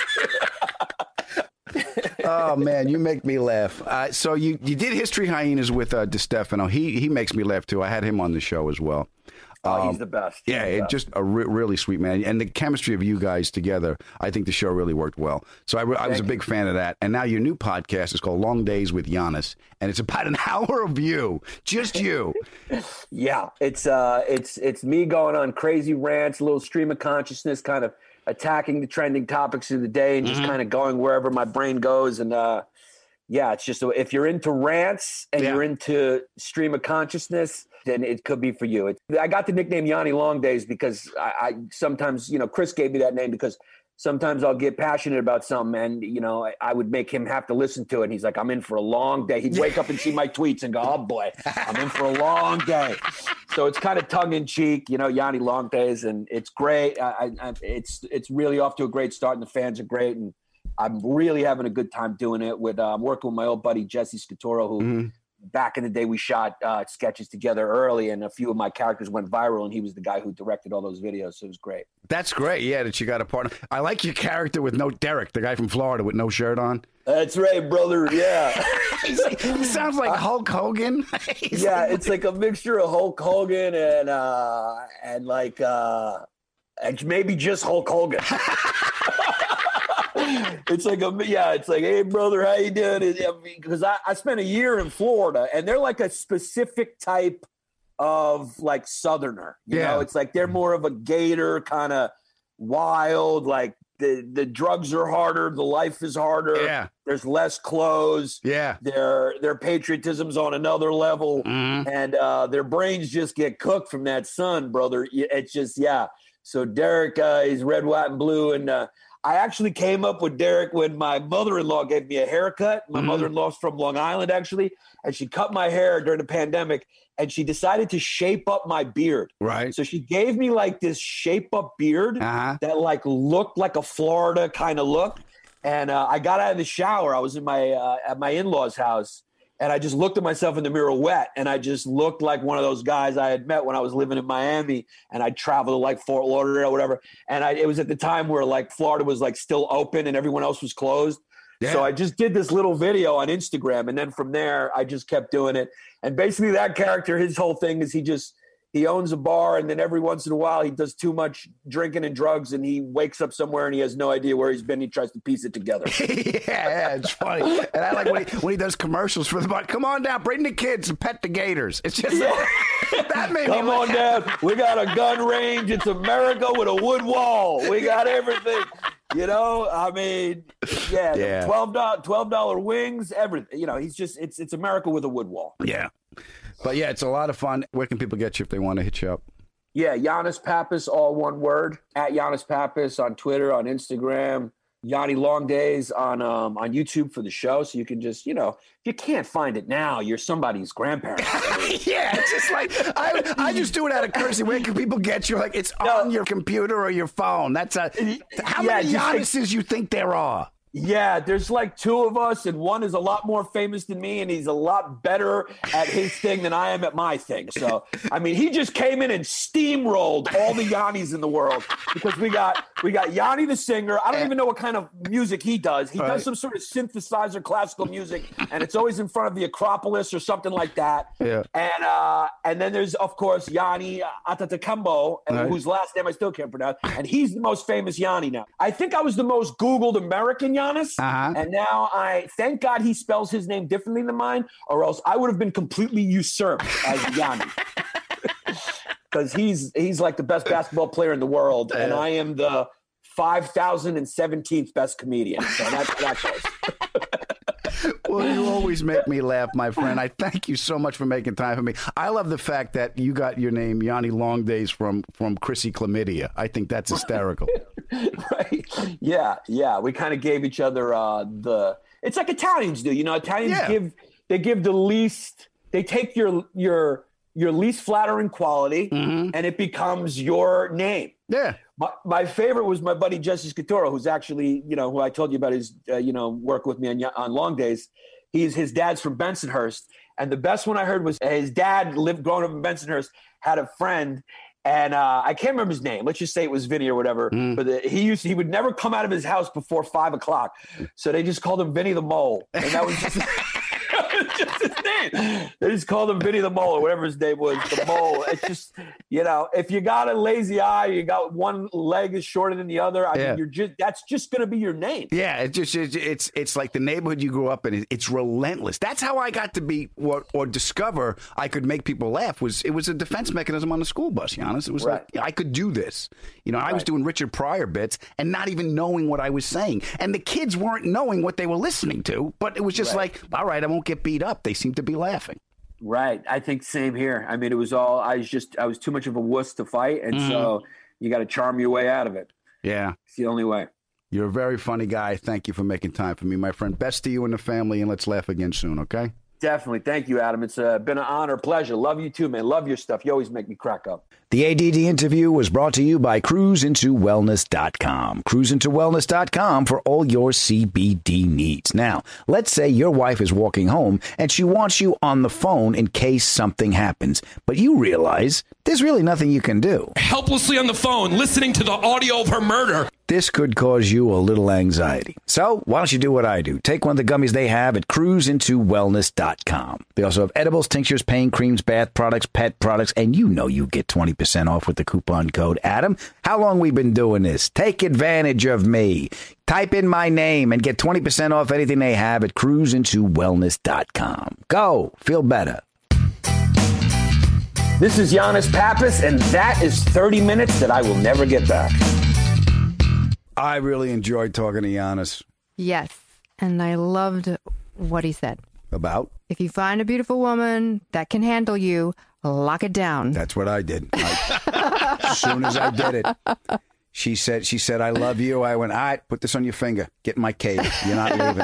Oh man, you make me laugh. Uh, so you, you did History Hyenas with uh, DeStefano. He he makes me laugh too. I had him on the show as well. Oh, um, he's the best. Yeah, the it, best. just a re- really sweet man. And the chemistry of you guys together, I think the show really worked well. So I, re- I was a big fan of that. And now your new podcast is called Long Days with Giannis, and it's about an hour of you, just you. Yeah, it's uh, it's it's me going on crazy rants, a little stream of consciousness, kind of attacking the trending topics of the day, and just mm-hmm. kind of going wherever my brain goes. And uh, yeah, it's just if you're into rants and yeah. you're into stream of consciousness, then it could be for you. It, I got the nickname Yanni Long Days because I, I sometimes, you know, Chris gave me that name because sometimes I'll get passionate about something and, you know, I, I would make him have to listen to it. And he's like, I'm in for a long day. He'd wake up and see my tweets and go, oh boy, I'm in for a long day. So it's kind of tongue in cheek, you know, Yanni Long Days. And it's great. I, I, it's, it's really off to a great start and the fans are great. And I'm really having a good time doing it with, uh, I'm working with my old buddy, Jesse Scatoro, who, mm-hmm. back in the day, we shot uh, sketches together early, and a few of my characters went viral, and he was the guy who directed all those videos, so it was great. That's great, yeah, that you got a partner. I like your character with no Derek, the guy from Florida with no shirt on. That's right, brother, yeah. He sounds like Hulk Hogan. Yeah, like, it's like a mixture of Hulk Hogan and, uh, and like, uh, and maybe just Hulk Hogan. It's like a yeah. It's like, hey brother, how you doing? Because I, I spent a year in Florida, and they're like a specific type of like Southerner. You yeah. know, it's like they're more of a gator kind of wild, like the the drugs are harder, the life is harder. Yeah. There's less clothes. Yeah. Their their patriotism's on another level, mm-hmm. and uh, their brains just get cooked from that sun, brother. It's just yeah. So Derek uh, is red, white, and blue, and uh, I actually came up with Derek when my mother-in-law gave me a haircut. My mm-hmm. mother-in-law's from Long Island, actually, and she cut my hair during the pandemic, and she decided to shape up my beard. Right. So she gave me like this shape-up beard uh-huh. that like looked like a Florida kind of look. And uh, I got out of the shower. I was in my uh, at my in-laws' house, and I just looked at myself in the mirror wet, and I just looked like one of those guys I had met when I was living in Miami, and I traveled to like Fort Lauderdale or whatever. And I, it was at the time where like Florida was like still open and everyone else was closed. Yeah. So I just did this little video on Instagram, and then from there I just kept doing it. And basically that character, his whole thing is he just he owns a bar, and then every once in a while he does too much drinking and drugs, and he wakes up somewhere and he has no idea where he's been. He tries to piece it together. yeah, yeah, it's funny. And I like when he, when he does commercials for the bar. Come on down, bring the kids and pet the gators. It's just yeah. that made Come me on down. We got a gun range. It's America with a wood wall. We got everything. You know, I mean, yeah, yeah. twelve dollars twelve dollars wings, everything. You know, he's just it's it's America with a wood wall. Yeah. But yeah, it's a lot of fun. Where can people get you if they want to hit you up? Yeah, Giannis Pappas, all one word. At Giannis Pappas on Twitter, on Instagram. Yanni Long Days on um, on YouTube for the show. So you can just, you know, if you can't find it now, you're somebody's grandparent. yeah, it's just like, I, I just do it out of courtesy. Where can people get you? Like, it's no. on your computer or your phone. That's a, how yeah, many Giannis's like, you think there are? Yeah, there's like two of us, and one is a lot more famous than me, and he's a lot better at his thing than I am at my thing. So, I mean, he just came in and steamrolled all the Yannis in the world because we got we got Yanni the singer. I don't even know what kind of music he does. He right. does some sort of synthesizer classical music, and it's always in front of the Acropolis or something like that. Yeah. And uh, and then there's, of course, Yanni Antetokounmpo, right. whose last name I still can't pronounce, and he's the most famous Yanni now. I think I was the most Googled American Giannis, uh-huh. and now I thank God he spells his name differently than mine, or else I would have been completely usurped as Yanni. Because he's he's like the best basketball player in the world, and I am the five thousand seventeenth best comedian. So that's that goes. Well, you always make me laugh, my friend. I thank you so much for making time for me. I love the fact that you got your name, Yanni Long Days, from from Chrissy Chlamydia. I think that's hysterical. Right? Yeah, yeah. We kind of gave each other uh, the. It's like Italians do, you know. Italians yeah. give they give the least. They take your your your least flattering quality, mm-hmm. and it becomes your name. Yeah. My, my favorite was my buddy Jesse Scatoro, who's actually, you know, who I told you about his, uh, you know, work with me on, on Long Days. He's his dad's from Bensonhurst, and the best one I heard was his dad lived growing up in Bensonhurst, had a friend, and uh, I can't remember his name. Let's just say it was Vinny or whatever. Mm. But the, he used he would never come out of his house before five o'clock, so they just called him Vinny the Mole, and that was just. Just his name. They just called him Vinny the Mole or whatever his name was, the Mole. It's just, you know, if you got a lazy eye, you got one leg is shorter than the other. I yeah. mean, you're just that's just going to be your name. Yeah, it's just it's, it's it's like the neighborhood you grew up in. It's relentless. That's how I got to be or, or discover I could make people laugh. Was it was a defense mechanism on the school bus? Giannis, it was right. like I could do this. You know, I right. was doing Richard Pryor bits and not even knowing what I was saying, and the kids weren't knowing what they were listening to. But it was just right. like, all right, I won't get beat up. They seem to be laughing. Right. I think same here. I mean, it was all, I was just, I was too much of a wuss to fight. And mm. so you got to charm your way out of it. Yeah. It's the only way. You're a very funny guy. Thank you for making time for me, my friend. Best to you and the family, and let's laugh again soon, okay? Definitely. Thank you, Adam. It's uh, been an honor, pleasure. Love you too, man. Love your stuff. You always make me crack up. The A D D interview was brought to you by cruise into wellness dot com. cruise into wellness dot com for all your C B D needs. Now, let's say your wife is walking home and she wants you on the phone in case something happens, but you realize there's really nothing you can do. Helplessly on the phone, listening to the audio of her murder. This could cause you a little anxiety. So why don't you do what I do? Take one of the gummies they have at cruise into wellness dot com. They also have edibles, tinctures, pain creams, bath products, pet products, and you know you get twenty percent off with the coupon code Adam. How long we been doing this? Take advantage of me. Type in my name and get twenty percent off anything they have at cruise into wellness dot com. Go. Feel better. This is Giannis Pappas, and that is thirty minutes that I will never get back. I really enjoyed talking to Giannis. Yes, and I loved what he said. About? If you find a beautiful woman that can handle you, lock it down. That's what I did. I, as soon as I did it, she said, "She said I love you." I went, "All right, put this on your finger. Get in my cave. You're not leaving."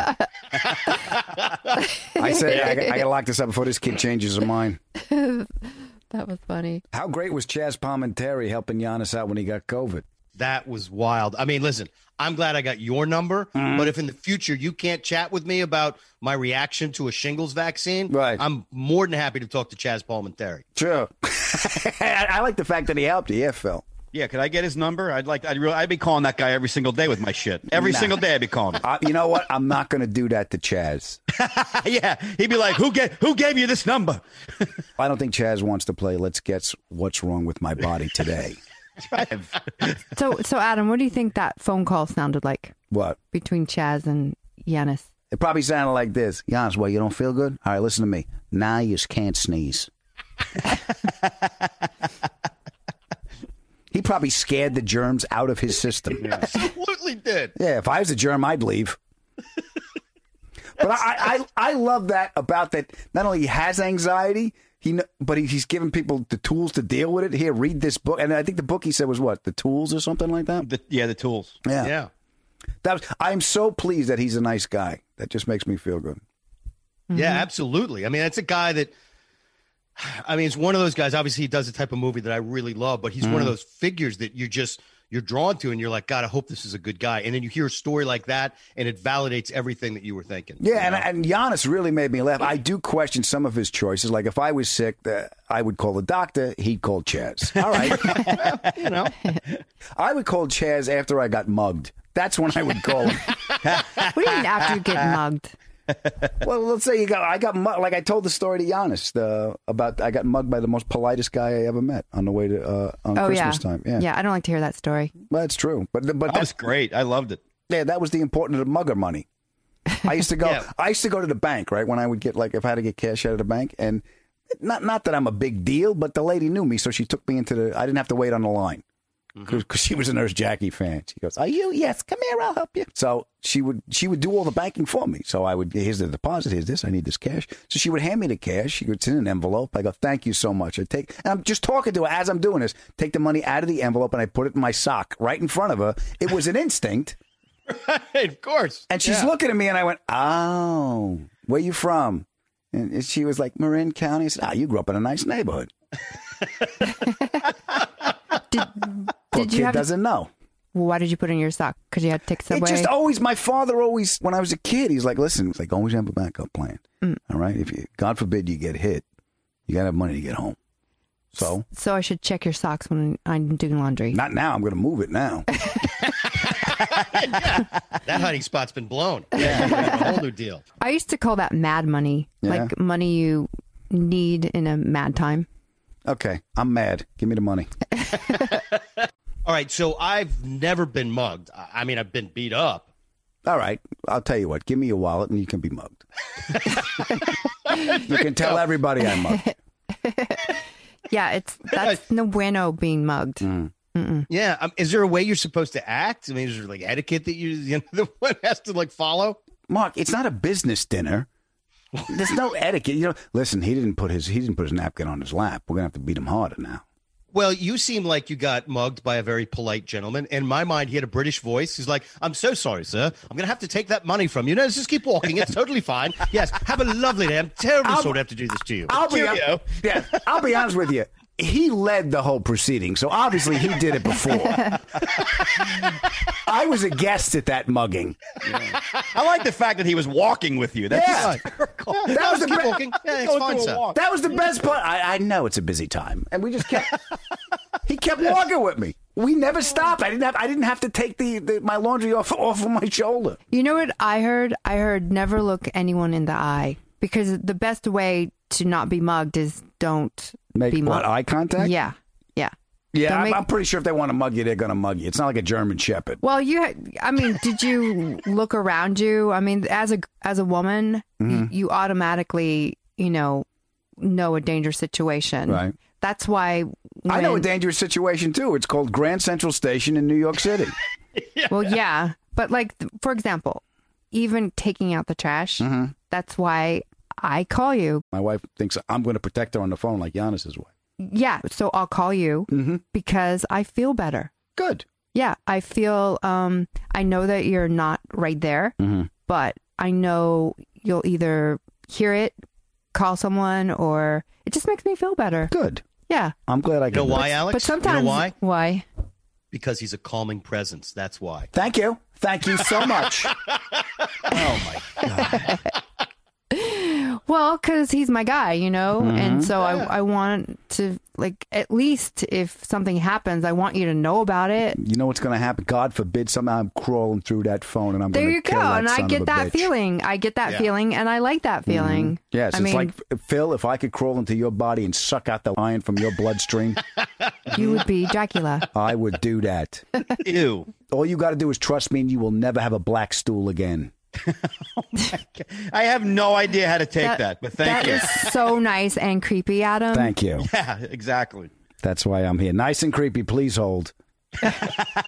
I said, I, "I gotta lock this up before this kid changes her mind." That was funny. How great was Chaz Palminteri helping Giannis out when he got COVID? That was wild. I mean, listen, I'm glad I got your number, mm. but if in the future you can't chat with me about my reaction to a shingles vaccine, right. I'm more than happy to talk to Chaz Palminteri. Sure. I, I like the fact that he helped you. Yeah, Phil. Yeah, could I get his number? I'd like. I'd really. I'd be calling that guy every single day with my shit. Every nah. single day, I'd be calling him. Uh, you know what? I'm not going to do that to Chaz. Yeah, he'd be like, "Who get? Who gave you this number?" I don't think Chaz wants to play. Let's guess what's wrong with my body today. so, so Adam, what do you think that phone call sounded like? What? Between Chaz and Giannis? It probably sounded like this. Giannis, what, you don't feel good? All right, listen to me. Now you just can't sneeze. He probably scared the germs out of his system. Yeah. Absolutely did. Yeah, if I was a germ, I'd leave. But I, I, I love that about that. Not only he has anxiety, he, but he's giving people the tools to deal with it. Here, read this book. And I think the book he said was what? The Tools or something like that? The, yeah, The Tools. Yeah. Yeah. That was, I'm so pleased that he's a nice guy. That just makes me feel good. Mm-hmm. Yeah, absolutely. I mean, it's a guy that, I mean, it's one of those guys. Obviously, he does the type of movie that I really love, but he's mm. one of those figures that you just, you're drawn to and you're like, God, I hope this is a good guy. And then you hear a story like that and it validates everything that you were thinking. Yeah, you and, know? and Giannis really made me laugh. I do question some of his choices. Like if I was sick, uh, I would call the doctor. He'd call Chaz. All right. You know, I would call Chaz after I got mugged. That's when I would call him. What do you mean after you get mugged? Well, let's say you got. I got mugged. Like I told the story to Giannis the, about I got mugged by the most politest guy I ever met on the way to uh, on oh, Christmas yeah. time. Yeah, yeah. I don't like to hear that story. Well, that's true, but but that was great. I loved it. Yeah, that was the importance of mugger money. I used to go. yeah. I used to go to the bank right when I would get like if I had to get cash out of the bank, and not not that I'm a big deal, but the lady knew me, so she took me into the. I didn't have to wait on the line. Because mm-hmm. she was a Nurse Jackie fan. She goes, "Are you? Yes, come here, I'll help you." So she would she would do all the banking for me. So I would, here's the deposit, here's this, I need this cash. So she would hand me the cash. She would send an envelope. I go, "Thank you so much." I take, and I'm just talking to her as I'm doing this. Take the money out of the envelope and I put it in my sock right in front of her. It was an instinct. Right, of course. And she's yeah. looking at me and I went, "Oh, where you from?" And she was like, "Marin County." I said, "Ah, you grew up in a nice neighborhood." Did, Poor did you kid have doesn't to, know. Well, why did you put it in your sock? Because you had to take Subway? It just always, my father always, when I was a kid, he's like, listen, it's like always have a backup plan. Mm. All right? If you, God forbid you get hit, you got to have money to get home. So? So I should check your socks when I'm doing laundry. Not now. I'm going to move it now. Yeah. That hiding spot's been blown. Yeah. A whole new deal. I used to call that mad money. Yeah. Like money you need in a mad time. Okay. I'm mad. Give me the money. All right, so I've never been mugged. I mean, I've been beat up. All right, I'll tell you what. Give me your wallet and you can be mugged. You can tell everybody I'm mugged. Yeah, it's that's no bueno being mugged. Mm. Mm-mm. Yeah, um, is there a way you're supposed to act? I mean, is there like etiquette that you, you know, the one has to like follow? Mark, it's not a business dinner. There's no etiquette. You know, listen, he didn't put his he didn't put his napkin on his lap. We're gonna have to beat him harder now. Well, you seem like you got mugged by a very polite gentleman. In my mind, he had a British voice. He's like, "I'm so sorry, sir. I'm going to have to take that money from you. No, let's just keep walking. It's totally fine. Yes, have a lovely day. I'm terribly I'll, sorry to have to do this to you." I'll be, you. Yeah, I'll be honest with you. He led the whole proceeding, so obviously he did it before. I was a guest at that mugging. Yeah. I like the fact that he was walking with you. That's yeah. hysterical. That, that was the be- walking. Yeah, it's fine, sir. That was the best part. I, I know it's a busy time, and we just kept. He kept walking with me. We never stopped. I didn't have. I didn't have to take the, the my laundry off off of my shoulder. You know what I heard? I heard never look anyone in the eye, because the best way to not be mugged is don't make be mugged. What, eye contact. Yeah, yeah, yeah. I'm, make... I'm pretty sure if they want to mug you, they're going to mug you. It's not like a German Shepherd. Well, you. I mean, did you look around you? I mean, as a as a woman, mm-hmm. you, you automatically, you know, know a dangerous situation. Right. That's why. When... I know a dangerous situation too. It's called Grand Central Station in New York City. yeah. Well, yeah. But like, for example, even taking out the trash, mm-hmm. that's why I call you. My wife thinks I'm going to protect her on the phone like Giannis's wife. Yeah. So I'll call you mm-hmm. because I feel better. Good. Yeah. I feel, um, I know that you're not right there, mm-hmm. but I know you'll either hear it, call someone, or it just makes me feel better. Good. Yeah. I'm glad I can. You know why, but, Alex? But sometimes. You know why? Why? Because he's a calming presence. That's why. Thank you. Thank you so much. Oh, my God. Well, because he's my guy, you know? Mm-hmm. And so yeah. I, I want to, like, at least if something happens, I want you to know about it. You know what's going to happen? God forbid somehow I'm crawling through that phone and I'm going to kill that son of a bitch. There you go. And I get that feeling. I get that yeah. feeling, and I like that feeling. Mm-hmm. Yes. I it's mean, like, Phil, if I could crawl into your body and suck out the iron from your bloodstream. You would be Dracula. I would do that. Ew. All you got to do is trust me and you will never have a black stool again. Oh my God. I have no idea how to take that, that but thank that you. That is so nice and creepy, Adam. Thank you. Yeah, exactly. That's why I'm here. Nice and creepy. Please hold. And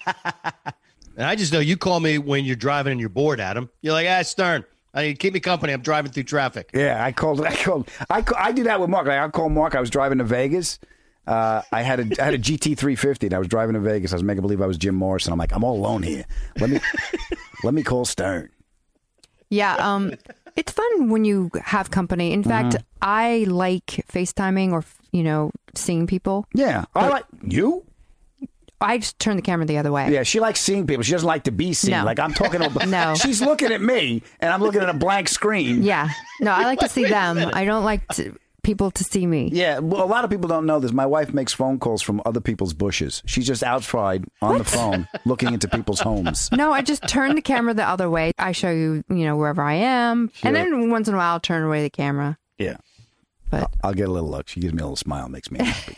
I just know you call me when you're driving and you're bored, Adam. You're like, ah, Stern, I need keep me company. I'm driving through traffic. Yeah, I called. I called. I call, I do that with Mark. Like, I'll call Mark. I was driving to Vegas. Uh, I had a I had a G T three fifty and I was driving to Vegas. I was making believe I was Jim Morrison. I'm like, I'm all alone here. Let me let me call Stern. Yeah, um, it's fun when you have company. In fact, mm-hmm. I like FaceTiming or, you know, seeing people. Yeah, I like you. I just turn the camera the other way. Yeah, she likes seeing people. She doesn't like to be seen. No. Like I'm talking about. No. She's looking at me, and I'm looking at a blank screen. Yeah. No, I like to see them. I don't like to, people to see me. Yeah, well, a lot of people don't know this. My wife makes phone calls from other people's bushes. She's just outside on what? the phone looking into people's homes. No, I just turn the camera the other way. I show you, you know, wherever I am. Sure. And then once in a while, I'll turn away the camera. Yeah. But I'll, I'll get a little look. She gives me a little smile, makes me happy.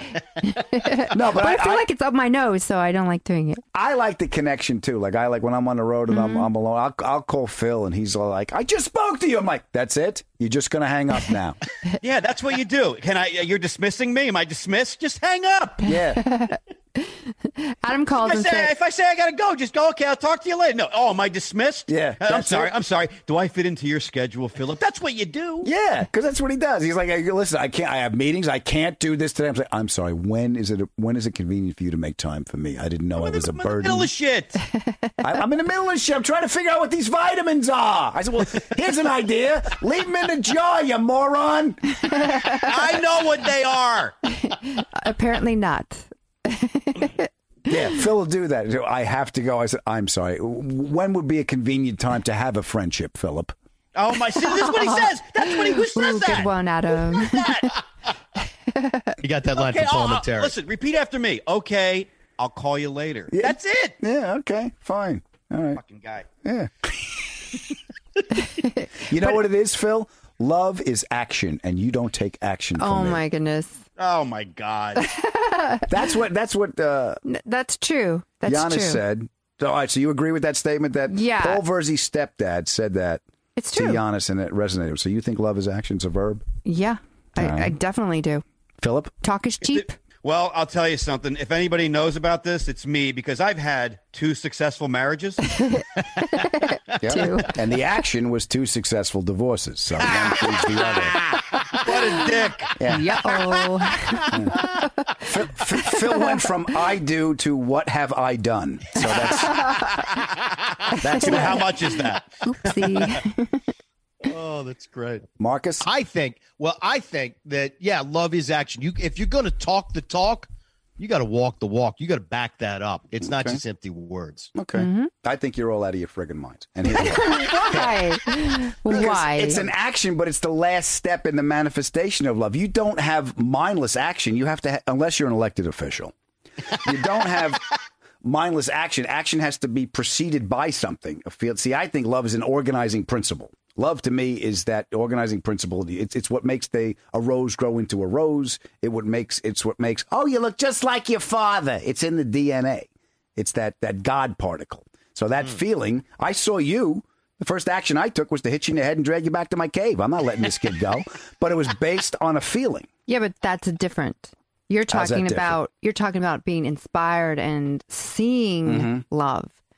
No, but, but I, I feel I, like it's up my nose, so I don't like doing it. I like the connection too. Like I like when I'm on the road and mm-hmm. I'm, I'm alone. I'll, I'll call Phil and he's all like, "I just spoke to you." I'm like, "That's it? You're just gonna hang up now?" Yeah, that's what you do. Can I? You're dismissing me? Am I dismissed? Just hang up. Yeah. Adam calls if I and say, says, if I say I gotta go, just go. Okay, I'll talk to you later. No, oh, am I dismissed? Yeah, I'm sorry. It. I'm sorry. Do I fit into your schedule, Philip? That's what you do. Yeah, because that's what he does. He's like, hey, listen, I can't. I have meetings. I can't do this today. I'm like, I'm sorry. When is it? When is it convenient for you to make time for me? I didn't know I'm I was the, a I'm burden. In the middle of shit. I, I'm in the middle of shit. I'm trying to figure out what these vitamins are. I said, well, here's an idea. Leave them in the jar, you moron. I know what they are. Apparently not. Yeah, Phil will do that. I have to go. I said, I'm sorry. When would be a convenient time to have a friendship, Philip? Oh, my. See, this is what he says. That's what he who says Ooh, that. Good one, Adam. You got that line okay, from Paul McTerry. Listen, repeat after me. Okay, I'll call you later. Yeah. That's it. Yeah, okay, fine. All right. Fucking guy. Yeah. You know but, what it is, Phil? Love is action, and you don't take action from Oh, me. my goodness. Oh, my God. That's what That's what. Uh, that's true. That's Giannis true. said. So, all right, so you agree with that statement that yeah. Paul Verzi's stepdad said that it's to true. Giannis, and it resonated. So you think love is action? It's a verb? Yeah, I, right. I definitely do. Philip? Talk is cheap. Well, I'll tell you something. If anybody knows about this, it's me, because I've had two successful marriages. Yeah. Two. And the action was two successful divorces. So one feeds the other. What a dick. Yeah. Yeah-oh. Yeah. Phil, Phil went from I do to what have I done. So that's that's that. How much is that? Oopsie. Oh, that's great. Marcus? I think, well, I think that, yeah, love is action. You, if you're going to talk the talk, you got to walk the walk. You got to back that up. It's not okay. just empty words. Okay. Mm-hmm. I think you're all out of your friggin' minds. And here's why? Why? It's an action, but it's the last step in the manifestation of love. You don't have mindless action. You have to, ha- unless you're an elected official. You don't have mindless action. Action has to be preceded by something. A field. See, I think love is an organizing principle. Love to me is that organizing principle. It's it's what makes the a rose grow into a rose. It what makes it's what makes oh you look just like your father. It's in the D N A. It's that that God particle. So that mm. feeling. I saw you. The first action I took was to hit you in the head and drag you back to my cave. I'm not letting this kid go. But it was based on a feeling. Yeah, but that's different. You're talking about you're talking about being inspired and seeing mm-hmm. love.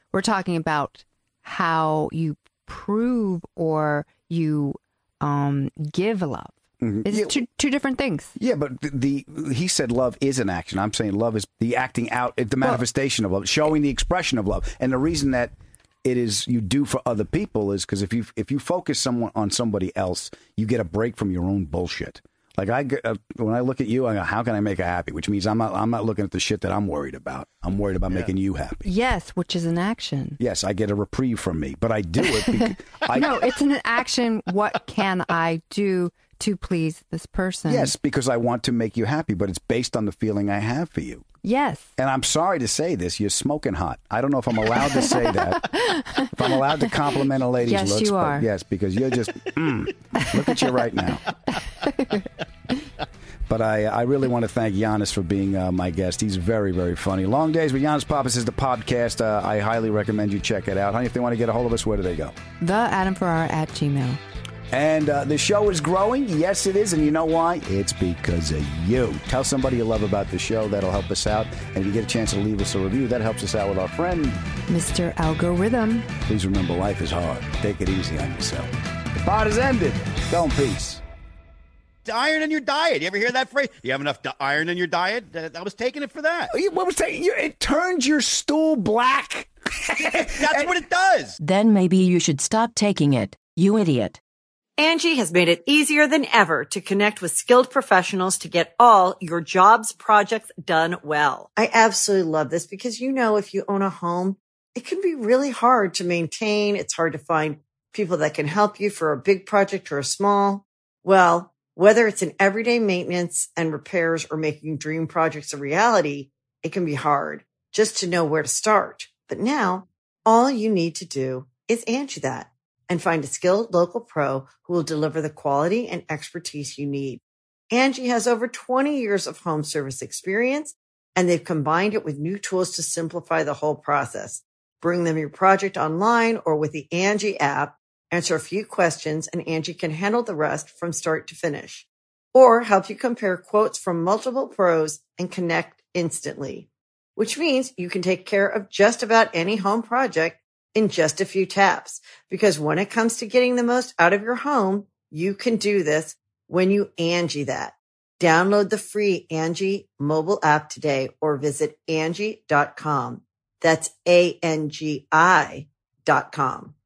We're talking about how you prove or you um, give love. Mhm. It's Yeah. two, two different things. Yeah, but the, the he said love is an action. I'm saying love is the acting out, the manifestation of love, showing the expression of love. And the reason that it is you do for other people is because if you if you focus someone on somebody else, you get a break from your own bullshit. Like I, uh, when I look at you, I go, how can I make her happy? Which means I'm not I'm not looking at the shit that I'm worried about. I'm worried about Yeah. making you happy. Yes, which is an action. Yes, I get a reprieve from me, but I do it because I, No, it's an action. What can I do to please this person? yes, because I want to make you happy, but it's based on the feeling I have for you. Yes. And I'm sorry to say this, you're smoking hot. I don't know if I'm allowed to say that. If I'm allowed to compliment a lady's Yes, looks. you but are. yes, because you're just, mm, look at you right now. But I, I really want to thank Giannis for being uh, my guest. He's very, very funny. Long Days with Giannis Pappas is the podcast. Uh, I highly recommend you check it out. Honey, if they want to get a hold of us, where do they go? The Adam Ferrara at Gmail. And uh, the show is growing. Yes, it is. And you know why? It's because of you. Tell somebody you love about the show. That'll help us out. And if you get a chance to leave us a review, that helps us out with our friend, Mister Algorithm. Please remember, life is hard. Take it easy on yourself. The pod has ended. Go in peace. Iron in your diet. You ever hear that phrase? You have enough di- iron in your diet? Uh, I was taking it for that. What was taking you? It turns your stool black. That's what it does. Then maybe you should stop taking it, you idiot. Angie has made it easier than ever to connect with skilled professionals to get all your jobs projects done well. I absolutely love this because, you know, if you own a home, it can be really hard to maintain. It's hard to find people that can help you for a big project or a small. Well, whether it's in everyday maintenance and repairs or making dream projects a reality, it can be hard just to know where to start. But now all you need to do is Angie that and find a skilled local pro who will deliver the quality and expertise you need. Angie has over twenty years of home service experience, and they've combined it with new tools to simplify the whole process. Bring them your project online or with the Angie app. Answer a few questions, and Angie can handle the rest from start to finish. Or help you compare quotes from multiple pros and connect instantly. Which means you can take care of just about any home project in just a few taps. Because when it comes to getting the most out of your home, you can do this when you Angie that. Download the free Angie mobile app today or visit Angie dot com. That's A N G I dot com.